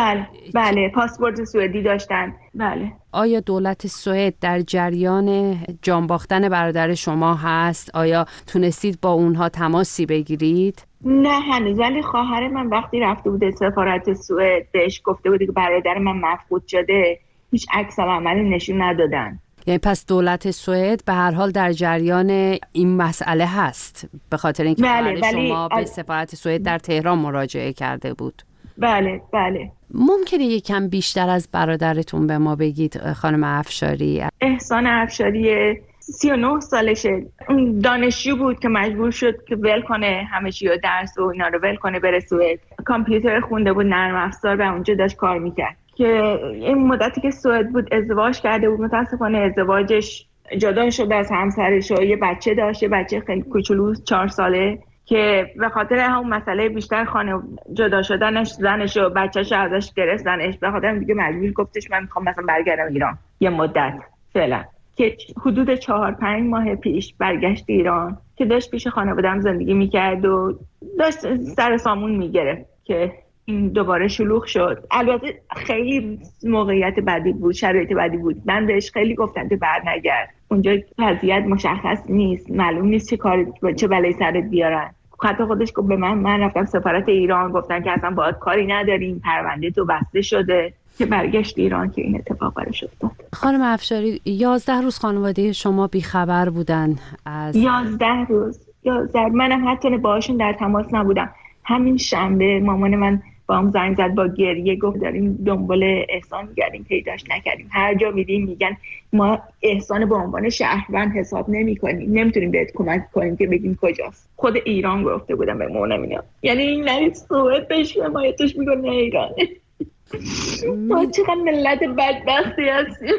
بله پاسپورت سوئدی داشتن. بله. آیا دولت سوئد در جریان جان باختن برادر شما هست؟ آیا تونستید با اونها تماسی بگیرید؟ نه هنوز، ولی خواهر من وقتی رفته بود سفارت سوئد بهش گفته بود که برادر من مفقود شده، هیچ عکس عملی نشون ندادن. یعنی پس دولت سوئد به هر حال در جریان این مسئله هست، به خاطر اینکه خواهر شما به سفارت سوئد در تهران مراجعه کرده بود. بله. ممکنه یکم بیشتر از برادرتون به ما بگید خانم افشاری؟ احسان افشاری 39 سالشه، دانشجو بود که مجبور شد که ول کنه همه چی و درس و اینا رو ول کنه بره سوئد. کامپیوتر خونده بود، نرم افزار، و اونجا داشت کار میکرد. که این مدتی که سوئد بود ازدواج کرده بود، متاسفانه ازدواجش جدا شد از همسرش و یه بچه داشت، یه بچه خیلی کوچولو 4 ساله، که به خاطر همون مسئله بیشتر خانه جدا شدنش زنش و بچه‌ش ازش گرفتنش، به خاطر دیگه مجبور گفتش من میخوام مثلا برگردم ایران یه مدت فعلا. که حدود 4-5 ماه پیش برگشت ایران که داشت پیش خانواده‌ام زندگی میکرد و داشت سر سامون میگرفت که این دوباره شلوغ شد. البته خیلی موقعیت بدی بود، شرایط بدی بود. من بهش خیلی گفتم که برنگرد، اونجا وضعیت مشخص نیست، معلوم نیست چه بلایی سرت بیارن. حتی خودش گفت به من رفتم سفارت ایران، گفتن که اصلا باهات کاری نداریم، پرونده تو بسته شده. که برگشت ایران که این اتفاق براش افتاد. خانم افشاری 11 روز خانواده شما بیخبر بودن از 11 روز. منم حتی باهاشون در تماس نبودم. همین شنبه مامان من با هم زنگ زد با گریه، گفت داریم دنبال احسان می‌گردیم پیداش نکردیم، هر جا می‌ریم میگن ما احسان به عنوان شهروند حساب نمی‌کنیم، نمیتونیم بهت کمک کنیم که بگیم کجاست. خود ایران گفته بودم به مونم اینا، یعنی این نرید سوئد بهش حمایتش می‌کنه ایران. ما چقدر ملت بدبختی هستیم.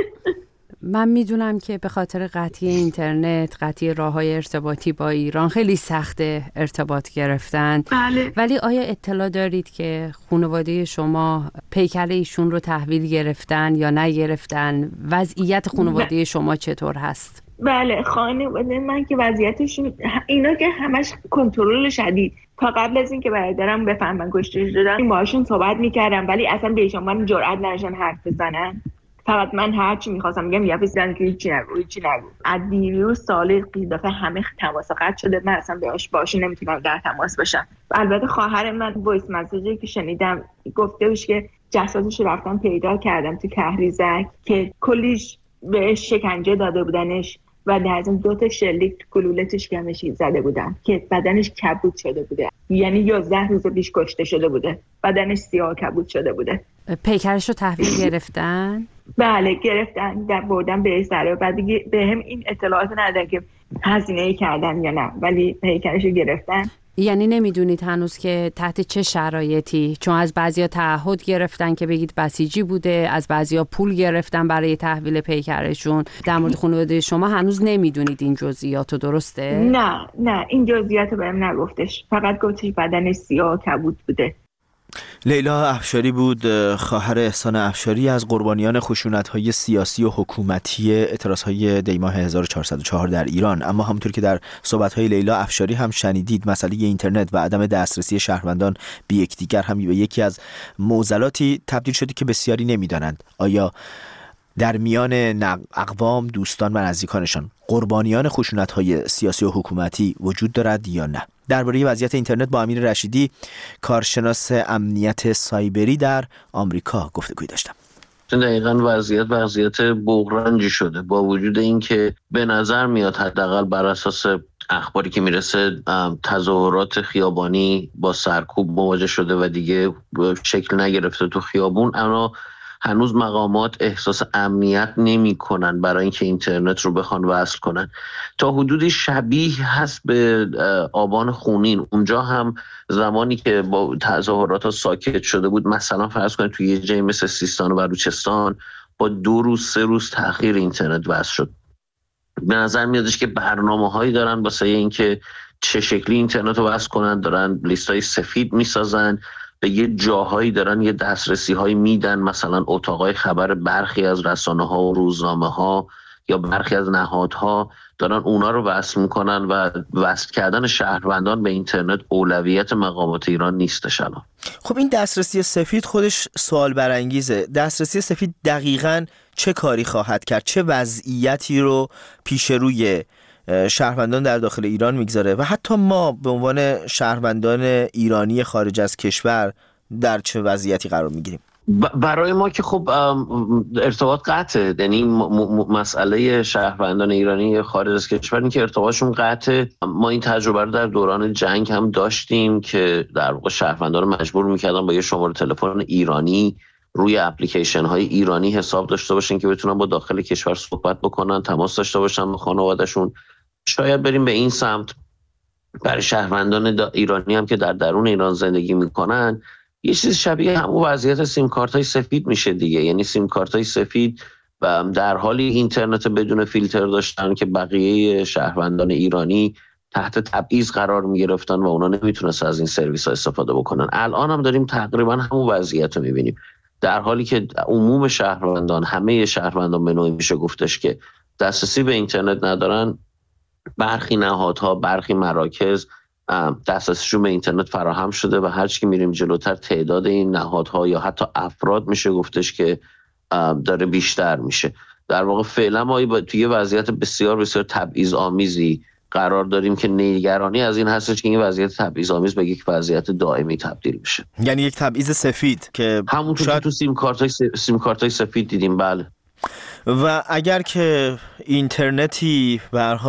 من میدونم که به خاطر قطعی اینترنت، قطعی راه‌های ارتباطی با ایران خیلی سخته ارتباط گرفتن. بله. ولی آیا اطلاع دارید که خانواده شما پیکر ایشون رو تحویل گرفتن یا نگرفتن؟ وضعیت خانواده شما چطور هست؟ بله، خانواده من که وضعیتشون اینا که همش کنترل شدید، تا قبل از این که برادرم بفهمن کشته شدن باهاشون صحبت میکردم، ولی اصلا بهشون من جرئت نداشتن حرف بزنن. فقط من هر چی می‌خواستم میگم یه فیزن که هیچی نگو. از دیروز سال دفعه همه تماس قطع شده، من اصلا باشون نمیتونم در تماس باشم. البته خواهر من وایس مسیجی که شنیدم گفته بود که جسدش رفتن پیدا کردم تو کهریزک که کلیش بهش شکنجه داده بودنش و در ضمن 2 شلیک تو کلولتش گمشی زده بودن که بدنش کبود شده بوده، یعنی 11 روز پیش کشته شده بوده، بدنش سیاه کبود شده بوده. پیکرش رو تحویل گرفتن؟ بله گرفتن، در بردن به سر، بعد دیگه به هم این اطلاعات ندادن که هزینه کردن یا نه، ولی پیکرش رو گرفتن. یعنی نمیدونید هنوز که تحت چه شرایطی؟ چون از بعضیا تعهد گرفتن که بگید بسیجی بوده، از بعضیا پول گرفتن برای تحویل پیکرشون. در مورد خانواده شما هنوز نمیدونید این جزئیاتو، درسته؟ نه این جزئیاتو بهم نگفتش، فقط گفتش بدن سیاه کبود بوده. لیلا افشاری بود، خواهر احسان افشاری، از قربانیان خشونت‌های سیاسی و حکومتی اعتراض‌های دیماه 1404 در ایران. اما همونطور که در صحبت‌های لیلا افشاری هم شنیدید، مسئله اینترنت و عدم دسترسی شهروندان به یکدیگر هم به یکی از معضلاتی تبدیل شده که بسیاری نمی‌دانند آیا در میان اقوام، دوستان و نزدیکانشان قربانیان خشونت‌های سیاسی و حکومتی وجود دارد یا نه. درباره وضعیت اینترنت با امیر رشیدی، کارشناس امنیت سایبری در آمریکا گفتگوی داشتم. دقیقاً وضعیت بغرنجی شده، با وجود اینکه به نظر میاد حداقل بر اساس اخباری که میرسه تظاهرات خیابانی با سرکوب مواجه شده و دیگه شکل نگرفته تو خیابون، اما هنوز مقامات احساس امنیت نمی کنن برای اینکه اینترنت رو بخوان وصل کنن. تا حدودی شبیه هست به آبان خونین. اونجا هم زمانی که با تظاهرات ها ساکت شده بود، مثلا فرض کنید توی یه جایی مثل سیستان و بلوچستان با 2 روز 3 روز تأخیر اینترنت وصل شد. به نظر میادش که برنامه‌هایی دارن واسه اینکه چه شکلی اینترنت رو وصل کنن، دارن لیستای سفید میسازن، به یه جاهایی دارن یه دسترسی هایی میدن، مثلا اتاقای خبر برخی از رسانه ها و روزنامه ها یا برخی از نهادها دارن اونا رو وصل میکنن و وصل کردن شهروندان به اینترنت اولویت مقامات ایران نیستش الان. خب این دسترسی سفید خودش سوال برانگیزه. دسترسی سفید دقیقاً چه کاری خواهد کرد؟ چه وضعیتی رو پیش روی شهروندان در داخل ایران میگذاره و حتی ما به عنوان شهروندان ایرانی خارج از کشور در چه وضعیتی قرار میگیریم؟ برای ما که خب ارتباط قطعه، یعنی مسئله شهروندان ایرانی خارج از کشور این که ارتباطشون قطعه. ما این تجربه رو در دوران جنگ هم داشتیم که در واقع شهروندان رو مجبور میکردن با یه شماره تلفن ایرانی روی اپلیکیشن های ایرانی حساب داشته باشن که بتونن با داخل کشور صحبت بکنن، تماس داشته باشن با خانوادهشون. شاید بریم به این سمت برای شهروندان ایرانی هم که در درون ایران زندگی میکنن یه چیز شبیه همون وضعیت سیم کارت های سفید میشه دیگه. یعنی سیم کارت های سفید در حالی اینترنت بدون فیلتر داشتن که بقیه شهروندان ایرانی تحت تبعیض قرار میگرفتن و اونا نمیتونستن از این سرویس ها استفاده بکنن. الان هم داریم تقریبا همون وضعیت رو میبینیم، در حالی که عموم شهروندان، همه شهروندان به نوعی میشه گفتش که دسترسی به اینترنت ندارن. برخی نهادها، برخی مراکز دسترسیشون به اینترنت فراهم شده و هرچی که میریم جلوتر تعداد این نهادها یا حتی افراد میشه گفتش که داره بیشتر میشه. در واقع فعلا ما توی وضعیت بسیار بسیار تبعیض آمیزی قرار داریم که نگرانی از این هستش که این وضعیت تبعیض آمیز به یک وضعیت دائمی تبدیل بشه. یعنی یک تبعیض سفید که همونطور که تو سیم کارتای سفید دیدیم. بله. و اگر که اینترنتی به هر حال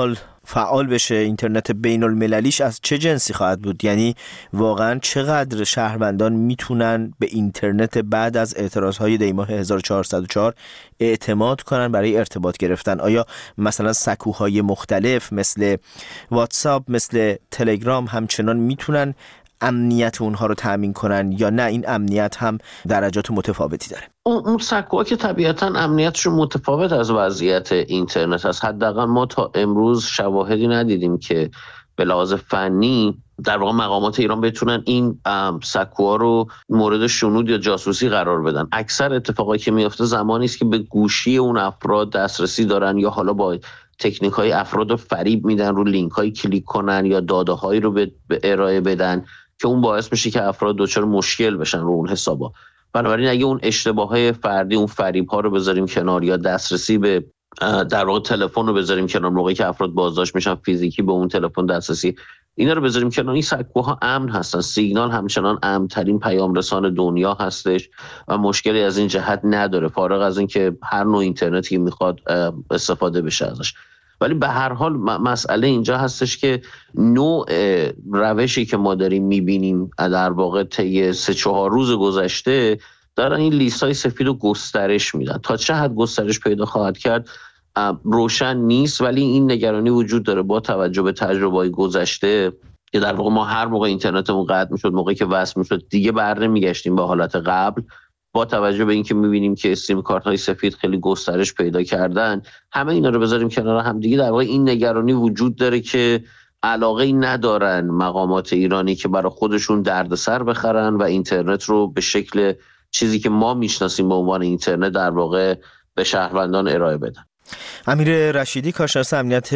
فعال بشه اینترنت بین المللیش از چه جنسی خواهد بود؟ یعنی واقعا چقدر شهروندان میتونن به اینترنت بعد از اعتراضهای دیماه 1404 اعتماد کنن برای ارتباط گرفتن؟ آیا مثلا سکوهای مختلف مثل واتساپ، مثل تلگرام همچنان میتونن امنیت اونها رو تأمین کنن یا نه این امنیت هم درجات متفاوتی داره؟ اون سکوها که طبیعتاً امنیتشون متفاوت از وضعیت اینترنت هست. حداقل ما تا امروز شواهدی ندیدیم که به لحاظ فنی در واقع مقامات ایران بتونن این سکوها رو مورد شنود یا جاسوسی قرار بدن. اکثر اتفاقایی که میفته زمانی است که به گوشی اون افراد دسترسی دارن یا حالا با تکنیک‌های افراد رو فریب میدن، رو لینک‌های کلیک کنن یا داده‌هایی رو به ارائه بدن که اون باعث میشه که افراد دچار مشکل بشن رو اون حسابا. بنابراین اگه اون اشتباههای فردی، اون فریب‌ها رو بذاریم کنار یا دسترسی به در واقع تلفن رو بذاریم کنار، موقعی که افراد بازداشت میشن فیزیکی به اون تلفن دسترسی، اینا رو بذاریم کنار، این سکوها امن هستن. سیگنال همچنان امن‌ترین پیام رسان دنیا هستش و مشکلی از این جهت نداره، فارغ از این که هر نوع اینترنتی میخواد استفاده بشه ازش. ولی به هر حال مسئله اینجا هستش که نوع روشی که ما داریم میبینیم در واقع طی 3-4 روز گذشته دارن این لیست‌های سفید رو گسترش میدن. تا چه حد گسترش پیدا خواهد کرد روشن نیست، ولی این نگرانی وجود داره با توجه به تجربه‌های گذشته که در واقع ما هر موقع اینترنتمون قطع میشد، موقعی که وصل میشد دیگه بر نمیگشتیم به حالت قبل. با توجه به اینکه میبینیم که سیم کارت های سفید خیلی گسترش پیدا کردن، همه اینا رو بذاریم کنار هم دیگه، در واقع این نگرانی وجود داره که علاقه ندارن مقامات ایرانی که برای خودشون دردسر بخرن و اینترنت رو به شکل چیزی که ما میشناسیم به عنوان اینترنت در واقع به شهروندان ارائه بدن. امیر رشیدی، کارشناس امنیت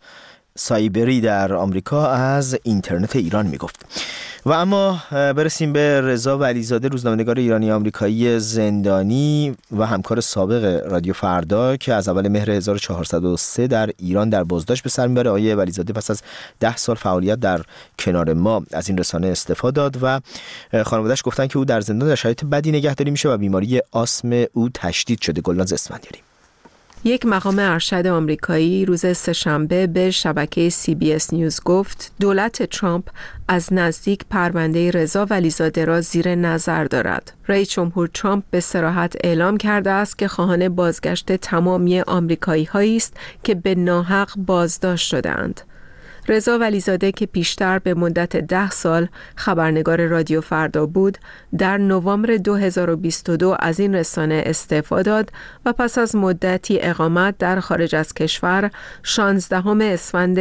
سایبری در آمریکا، از اینترنت ایران میگفت. و اما برسیم به رضا ولیزاده، روزنامه‌نگار ایرانی آمریکایی زندانی و همکار سابق رادیو فردا که از اول مهر 1403 در ایران در بازداشت به سر میبره. آقای ولیزاده پس از 10 سال فعالیت در کنار ما از این رسانه استعفا داد و خانواده‌اش گفتن که او در زندان در شرایط بدی نگهداری میشه و بیماری آسم او تشدید شده. گلناز اسفندیاری. یک مقام ارشد آمریکایی روز سه‌شنبه به شبکه CBS نیوز گفت دولت ترامپ از نزدیک پرونده رضا ولیزاده را زیر نظر دارد. رئیس جمهور ترامپ به صراحت اعلام کرده است که خواهان بازگشت تمامی آمریکایی‌هایی است که به ناحق بازداشت شده‌اند. رضا ولیزاده که پیشتر به مدت 10 سال خبرنگار رادیو فردا بود، در نوامبر 2022 از این رسانه استعفا داد و پس از مدتی اقامت در خارج از کشور 16 اسفند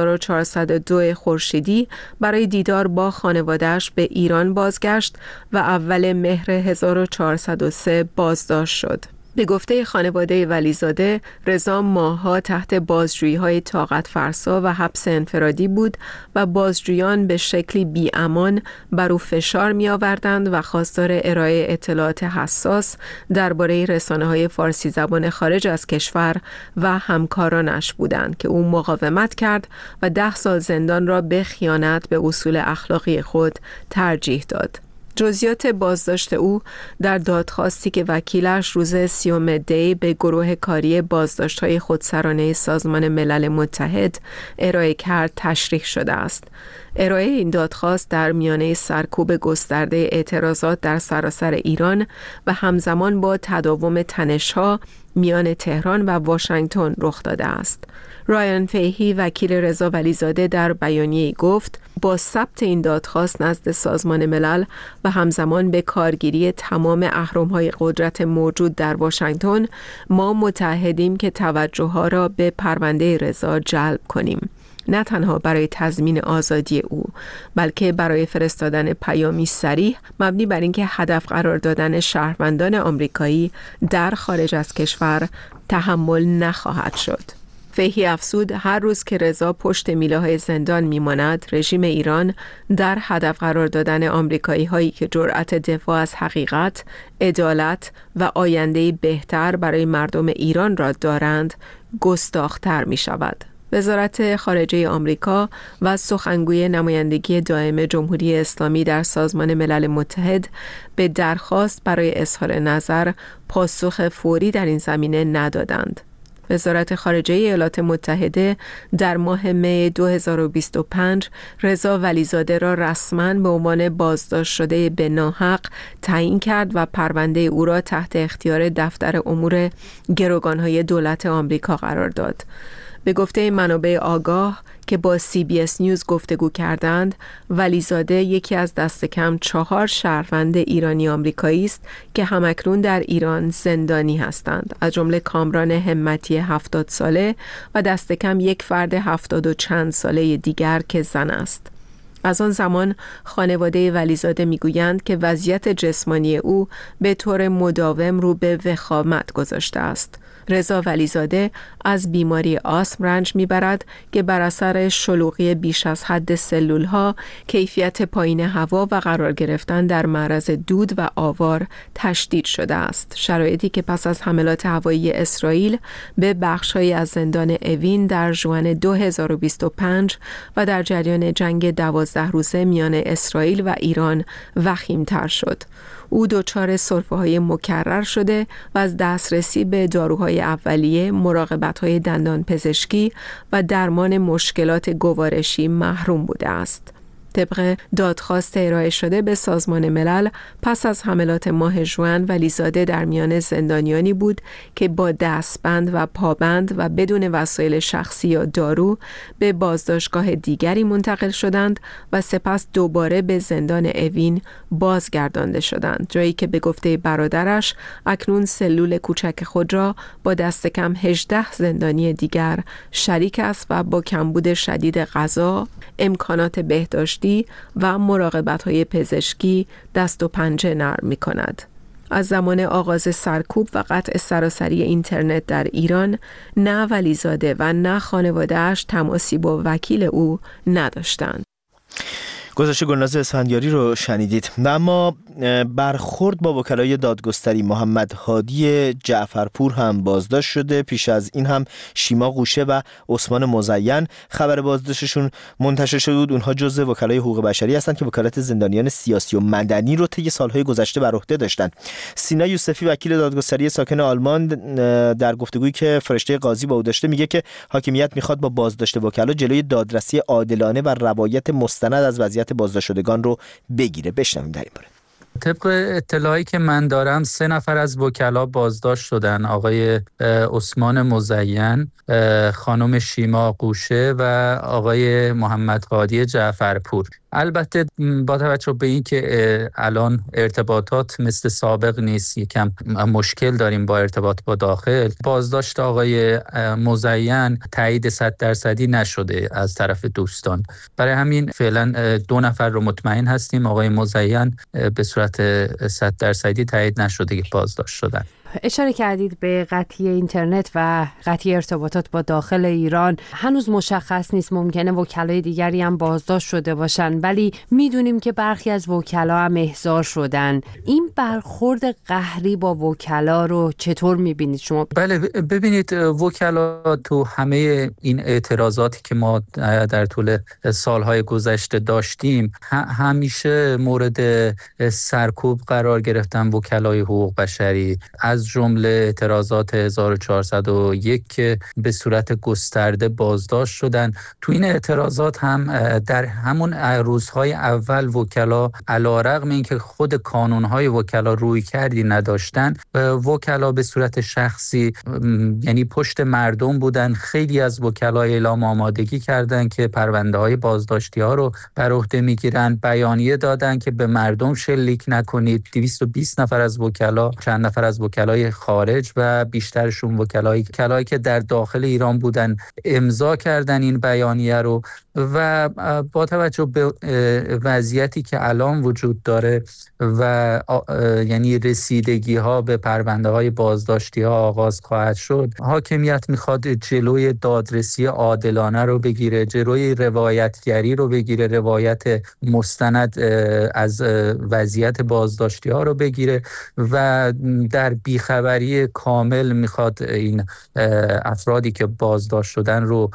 1402 خورشیدی برای دیدار با خانواده‌اش به ایران بازگشت و اول مهر 1403 بازداشت شد. به گفته خانواده ولیزاده، رضا ماه‌ها تحت بازجویی‌های طاقت فرسا و حبس انفرادی بود و بازجویان به شکلی بی‌امان بر او فشار می‌آوردند و خواستار ارائه اطلاعات حساس درباره رسانه‌های فارسی زبان خارج از کشور و همکارانش بودند که او مقاومت کرد و 10 سال زندان را به خیانت به اصول اخلاقی خود ترجیح داد. جزئیات بازداشت او در دادخواستی که وکیلش روز 30 دی به گروه کاری بازداشت‌های خودسرانه سازمان ملل متحد ارائه کرد تشریح شده است. ارائه این دادخواست در میانه سرکوب گسترده اعتراضات در سراسر ایران و همزمان با تداوم تنش‌ها میان تهران و واشنگتن رخ داده است. رایان فیهی، وکیل رضا ولیزاده، در بیانیه‌ای گفت با ثبت این دادخواست نزد سازمان ملل و همزمان به کارگیری تمام اهرم‌های قدرت موجود در واشنگتن، ما متعهدیم که توجه‌ها را به پرونده رضا جلب کنیم. نه تنها برای تضمین آزادی او، بلکه برای فرستادن پیامی صریح مبنی بر اینکه هدف قرار دادن شهروندان آمریکایی در خارج از کشور تحمل نخواهد شد. فیهی افزود هر روز که رضا پشت میله‌های زندان میماند، رژیم ایران در هدف قرار دادن آمریکایی هایی که جرأت دفاع از حقیقت، عدالت و آینده بهتر برای مردم ایران را دارند، گستاخ‌تر می شود. وزارت خارجه آمریکا و سخنگوی نمایندگی دائم جمهوری اسلامی در سازمان ملل متحد به درخواست برای اظهار نظر پاسخ فوری در این زمینه ندادند. وزارت خارجه ایالات متحده در ماه می 2025 رضا ولیزاده را رسماً به عنوان بازداشت شده به ناحق تعیین کرد و پرونده او را تحت اختیار دفتر امور گروگان‌های دولت آمریکا قرار داد. به گفته منابع آگاه که با CBS نیوز گفتگو کردند، ولیزاده یکی از دست کم 4 شهروند ایرانی آمریکایی است که همکنون در ایران زندانی هستند، از جمله کامران همتی 70 ساله و دست کم یک فرد 70 و چند ساله دیگر که زن است. از آن زمان خانواده ولیزاده میگویند که وضعیت جسمانی او به طور مداوم رو به وخامت گذاشته است. رضا ولیزاده از بیماری آسم رنج میبرد که بر اثر شلوغی بیش از حد سلولها، کیفیت پایین هوا و قرار گرفتن در معرض دود و آوار تشدید شده است. شرایطی که پس از حملات هوایی اسرائیل به بخش‌هایی از زندان اوین در ژوئن 2025 و در جریان جنگ 12 روزه میان اسرائیل و ایران وخیم‌تر شد. او دچار سرفه‌های مکرر شده و از دسترسی به داروهای اولیه، مراقبت‌های دندان پزشکی و درمان مشکلات گوارشی محروم بوده است. طبق دادخواست ارائه شده به سازمان ملل، پس از حملات ماه ژوئن ولیزاده در میان زندانیانی بود که با دستبند و پابند و بدون وسایل شخصی یا دارو به بازداشتگاه دیگری منتقل شدند و سپس دوباره به زندان اوین بازگردانده شدند، جایی که به گفته برادرش اکنون سلول کوچک خود را با دست کم 18 زندانی دیگر شریک است و با کمبود شدید غذا، امکانات بهداشتی و مراقبت‌های پزشکی دست و پنجه نرم می‌کند. از زمان آغاز سرکوب و قطع سراسری اینترنت در ایران، نه ولیزاده و نه خانواده‌اش تماسی با وکیل او نداشتند. گزارش گلناز اسفندیاری رو شنیدید. اما برخورد با وکلای دادگستری محمد هادی جعفرپور هم بازداشت شده. پیش از این هم شیما قوشه و عثمان مزین خبر بازداشتشون منتشر شده بود. اونها جزو وکلای حقوق بشری هستند که وکالت زندانیان سیاسی و مدنی رو طی سالهای گذشته بر عهده داشتند. سینا یوسفی وکیل دادگستری ساکن آلمان در گفتگویی که فرشته قاضی با او داشته میگه که حاکمیت میخواد با بازداشت وکلا جلوی دادرسی عادلانه و روایت مستند از وضعیت بازداشت شدگان رو بگیره. بشنویم در این باره. طبق اطلاعی که من دارم 3 نفر از وکلا بازداشت شدن: آقای عثمان مزین، خانم شیما قوشه و آقای محمد هادی جعفرپور. البته با توجه به این که الان ارتباطات مثل سابق نیست، یکم مشکل داریم با ارتباط با داخل، بازداشت آقای مزین تایید 100% نشده از طرف دوستان. برای همین فعلا 2 نفر رو مطمئن هستیم. آقای مزین به صورت 100% تایید نشده که بازداشت شدن. اشاره کردید به قطعی اینترنت و قطعی ارتباطات با داخل ایران. هنوز مشخص نیست، ممکنه وکلای دیگری هم بازداشت شده باشن، ولی میدونیم که برخی از وکلا هم احضار شدن. این برخورد قهری با وکلا رو چطور میبینید شما؟ بله، ببینید وکلا تو همه این اعتراضاتی که ما در طول سالهای گذشته داشتیم همیشه مورد سرکوب قرار گرفتن وکلای حقوق بشری، از جمله اعتراضات 1401 که به صورت گسترده بازداشت شدن. تو این اعتراضات هم در همون روزهای اول وکلا علیرغم اینکه خود کانونهای وکلا روی کردی نداشتن، وکلا به صورت شخصی یعنی پشت مردم بودن. خیلی از وکلا اعلام آمادگی کردن که پرونده های بازداشتی ها رو بر عهده میگیرن، بیانیه دادن که به مردم شلیک نکنید. 220 نفر از وکلا، چند نفر از وکلای خارج و بیشترشون وکلایی که در داخل ایران بودن امضا کردن این بیانیه رو. و با توجه به وضعیتی که الان وجود داره و یعنی رسیدگی ها به پرونده های بازداشتی ها آغاز خواهد شد، حاکمیت میخواد جلوی دادرسی عادلانه رو بگیره، جلوی روایتگری رو بگیره، روایت مستند از وضعیت بازداشتی ها رو بگیره و در بیخبری کامل میخواد این افرادی که بازداشت شدن رو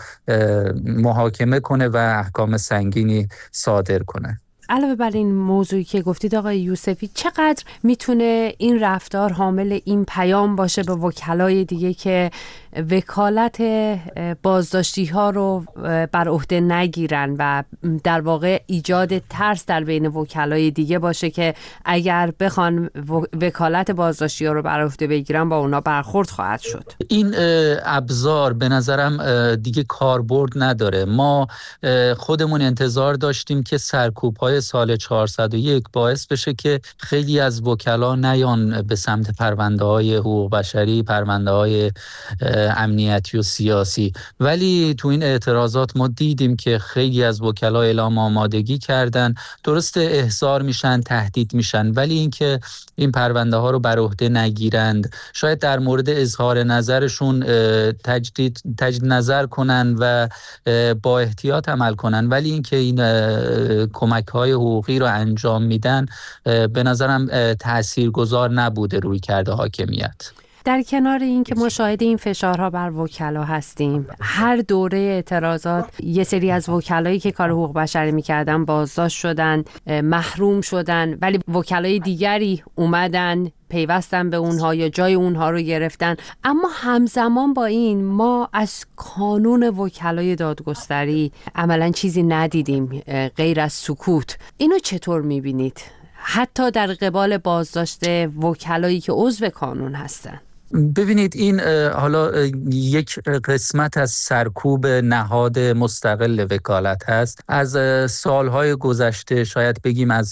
محاکمه کنه و احکام سنگینی صادر کنه. علاوه بر این موضوعی که گفتید آقای یوسفی، چقدر میتونه این رفتار حامل این پیام باشه به وکلای دیگه که وکالت بازداشتی ها رو بر عهده نگیرن و در واقع ایجاد ترس در بین وکلای دیگه باشه که اگر بخوان وکالت بازداشتی ها رو بر عهده بگیرن با اونا برخورد خواهد شد. این ابزار به نظرم دیگه کاربرد نداره. ما خودمون انتظار داشتیم که سرکوب‌های سال 401 باعث بشه که خیلی از وکلا نیان به سمت پرونده‌های حقوق بشری، پرونده‌های امنیتی و سیاسی، ولی تو این اعتراضات ما دیدیم که خیلی از وکلا اعلام آمادگی کردن. درسته احضار میشن، تهدید میشن، ولی اینکه این پرونده ها رو بر عهده نگیرند، شاید در مورد اظهار نظرشون تجدید نظر کنن و با احتیاط عمل کنن، ولی اینکه این کمک های حقوقی رو انجام میدن به نظرم تاثیرگذار نبوده روی کرده حاکمیت. در کنار این که ما شاهد این فشارها بر وکلا هستیم، هر دوره اعتراضات یه سری از وکلایی که کار حقوق بشری میکردن بازداشت شدن، محروم شدن، ولی وکلای دیگری اومدن پیوستن به اونها یا جای اونها رو گرفتن. اما همزمان با این ما از کانون وکلای دادگستری عملاً چیزی ندیدیم غیر از سکوت. اینو چطور میبینید؟ حتی در قبال بازداشت وکلایی که عضو کانون هستن. ببینید، این حالا یک قسمت از سرکوب نهاد مستقل وکالت هست. از سالهای گذشته، شاید بگیم از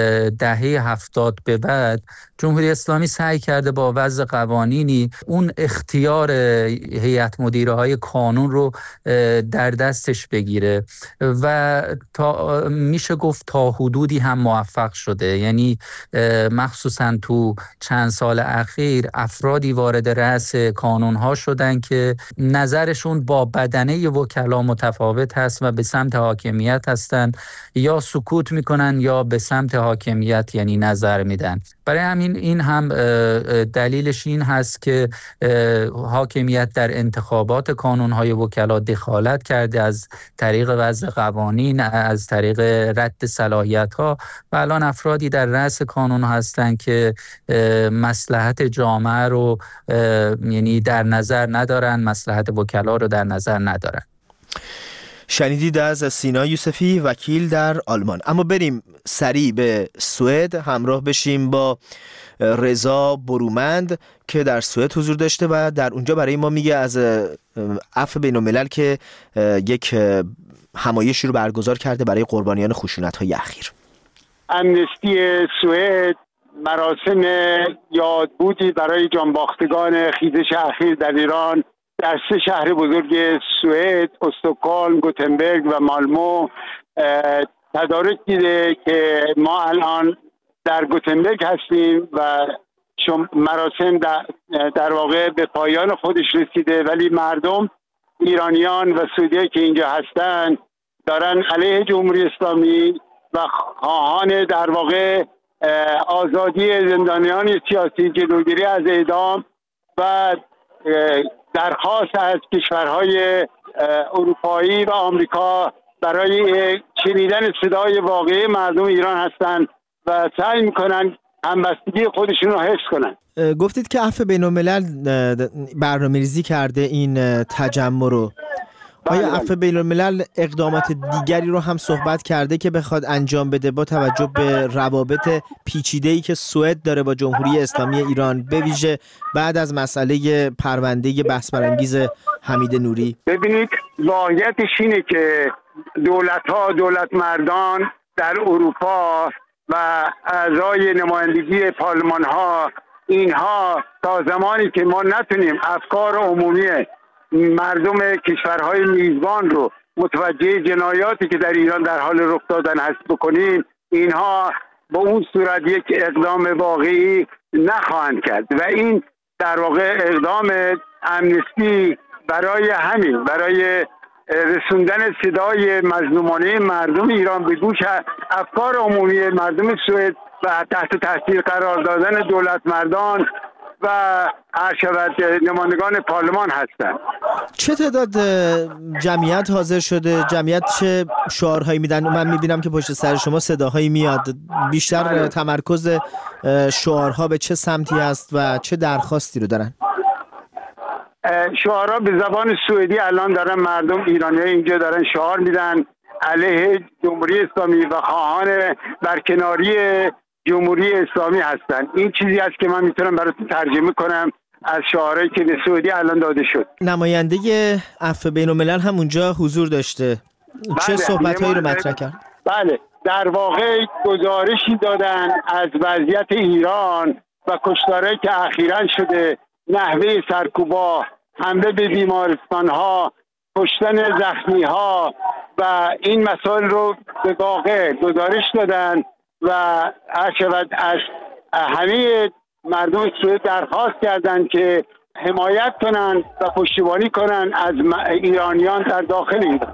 دهه 70 به بعد، جمهوری اسلامی سعی کرده با وضع قوانینی اون اختیار هیئت مدیره های کانون رو در دستش بگیره و تا میشه گفت تا حدودی هم موفق شده. یعنی مخصوصا تو چند سال اخیر افرادی وارد رأس کانون ها شدن که نظرشون با بدنه وکلا متفاوت هست و به سمت حاکمیت هستن، یا سکوت میکنن یا به سمت حاکمیت یعنی نظر میدن. برای همین این هم دلیلش این هست که حاکمیت در انتخابات کانون‌های وکلا دخالت کرده از طریق وضع قوانین، از طریق رد صلاحیت‌ها، و الان افرادی در رأس کانون هستن که مصلحت جامعه رو یعنی در نظر ندارن، مصلحت وکلا رو در نظر ندارن. شنیدید از سینا یوسفی، وکیل در آلمان. اما بریم سریع به سوئد همراه بشیم با رضا برومند که در سوئد حضور داشته و در اونجا برای ما میگه از عفو بین‌الملل که یک همایشی رو برگزار کرده برای قربانیان خشونت‌های اخیر. امنستی سوئد مراسم یادبودی برای جانباختگان خیزش اخیر در ایران در 3 شهر بزرگ سوئد، استکهلم، گوتنبرگ و مالمو تدارک دیده که ما الان در گوتنبرگ هستیم و مراسم در واقع به پایان خودش رسیده، ولی مردم ایرانیان و سوئدی که اینجا هستن دارن علیه جمهوری اسلامی و خواهان در واقع آزادی زندانیان سیاسی، جلوگیری از اعدام و درخواست از کشورهای اروپایی و آمریکا برای شنیدن صدای واقعی مردم ایران هستند و سعی میکنن همبستگی خودشون رو حفظ کنن. گفتید که عفو بین‌الملل برنامه‌ریزی کرده این تجمع رو. آیا عفو بین‌الملل اقدامات دیگری رو هم صحبت کرده که بخواد انجام بده با توجه به روابط پیچیده‌ای که سوئد داره با جمهوری اسلامی ایران، به ویژه بعد از مسئله پرونده بحث برانگیز حمید نوری؟ ببینید، واقعیتش اینه که دولت‌ها، دولت مردان در اروپا و اعضای نمایندگی پارلمان‌ها، اینها تا زمانی که ما نتونیم افکار عمومی مردم کشورهای میزبان رو متوجه جنایاتی که در ایران در حال رخ دادن هست بکنیم، اینها با اون صورت یک اقدام واقعی نخواهند کرد و این در واقع اقدام امنستی برای رسوندن صدای مظلومانه مردم ایران به گوش افکار عمومی مردم سوئد و تحت تاثیر قرار دادن دولت مردان و نمایندگان پارلمان هستند. چه تعداد جمعیت حاضر شده؟ جمعیت چه شعارهایی میدن؟ من میبینم که پشت سر شما صداهایی میاد. بیشتر تمرکز شعارها به چه سمتی است و چه درخواستی رو دارن؟ شعارها به زبان سوئدی الان دارن مردم ایرانی اینجا دارن شعار میدن علیه جمهوری اسلامی و خواهان برکناری جمهوری اسلامی هستن. این چیزی است که من میتونم براتون ترجمه کنم از شعارهایی که به سعودی الان داده شد. نماینده عفو بین الملل هم اونجا حضور داشته. چه صحبت‌هایی رو مطرح کرد؟ بله، در واقع گزارشی دادن از وضعیت ایران و کشتارهایی که اخیراً شده، نحوه سرکوب‌ها، حمله به بیمارستان‌ها، کشتن زخمی‌ها و این مسائل رو به واقع گزارش دادن و هر شود از همه مردم سوئد درخواست کردند که حمایت کنند و پشتیبانی کنند از ایرانیان در داخل ایران.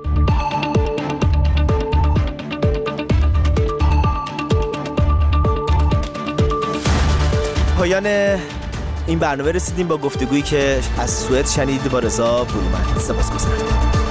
پایان این برنامه رسیدیم با گفتگویی که از سوئد شنیدید با رضا برومند. سپاسگزارم.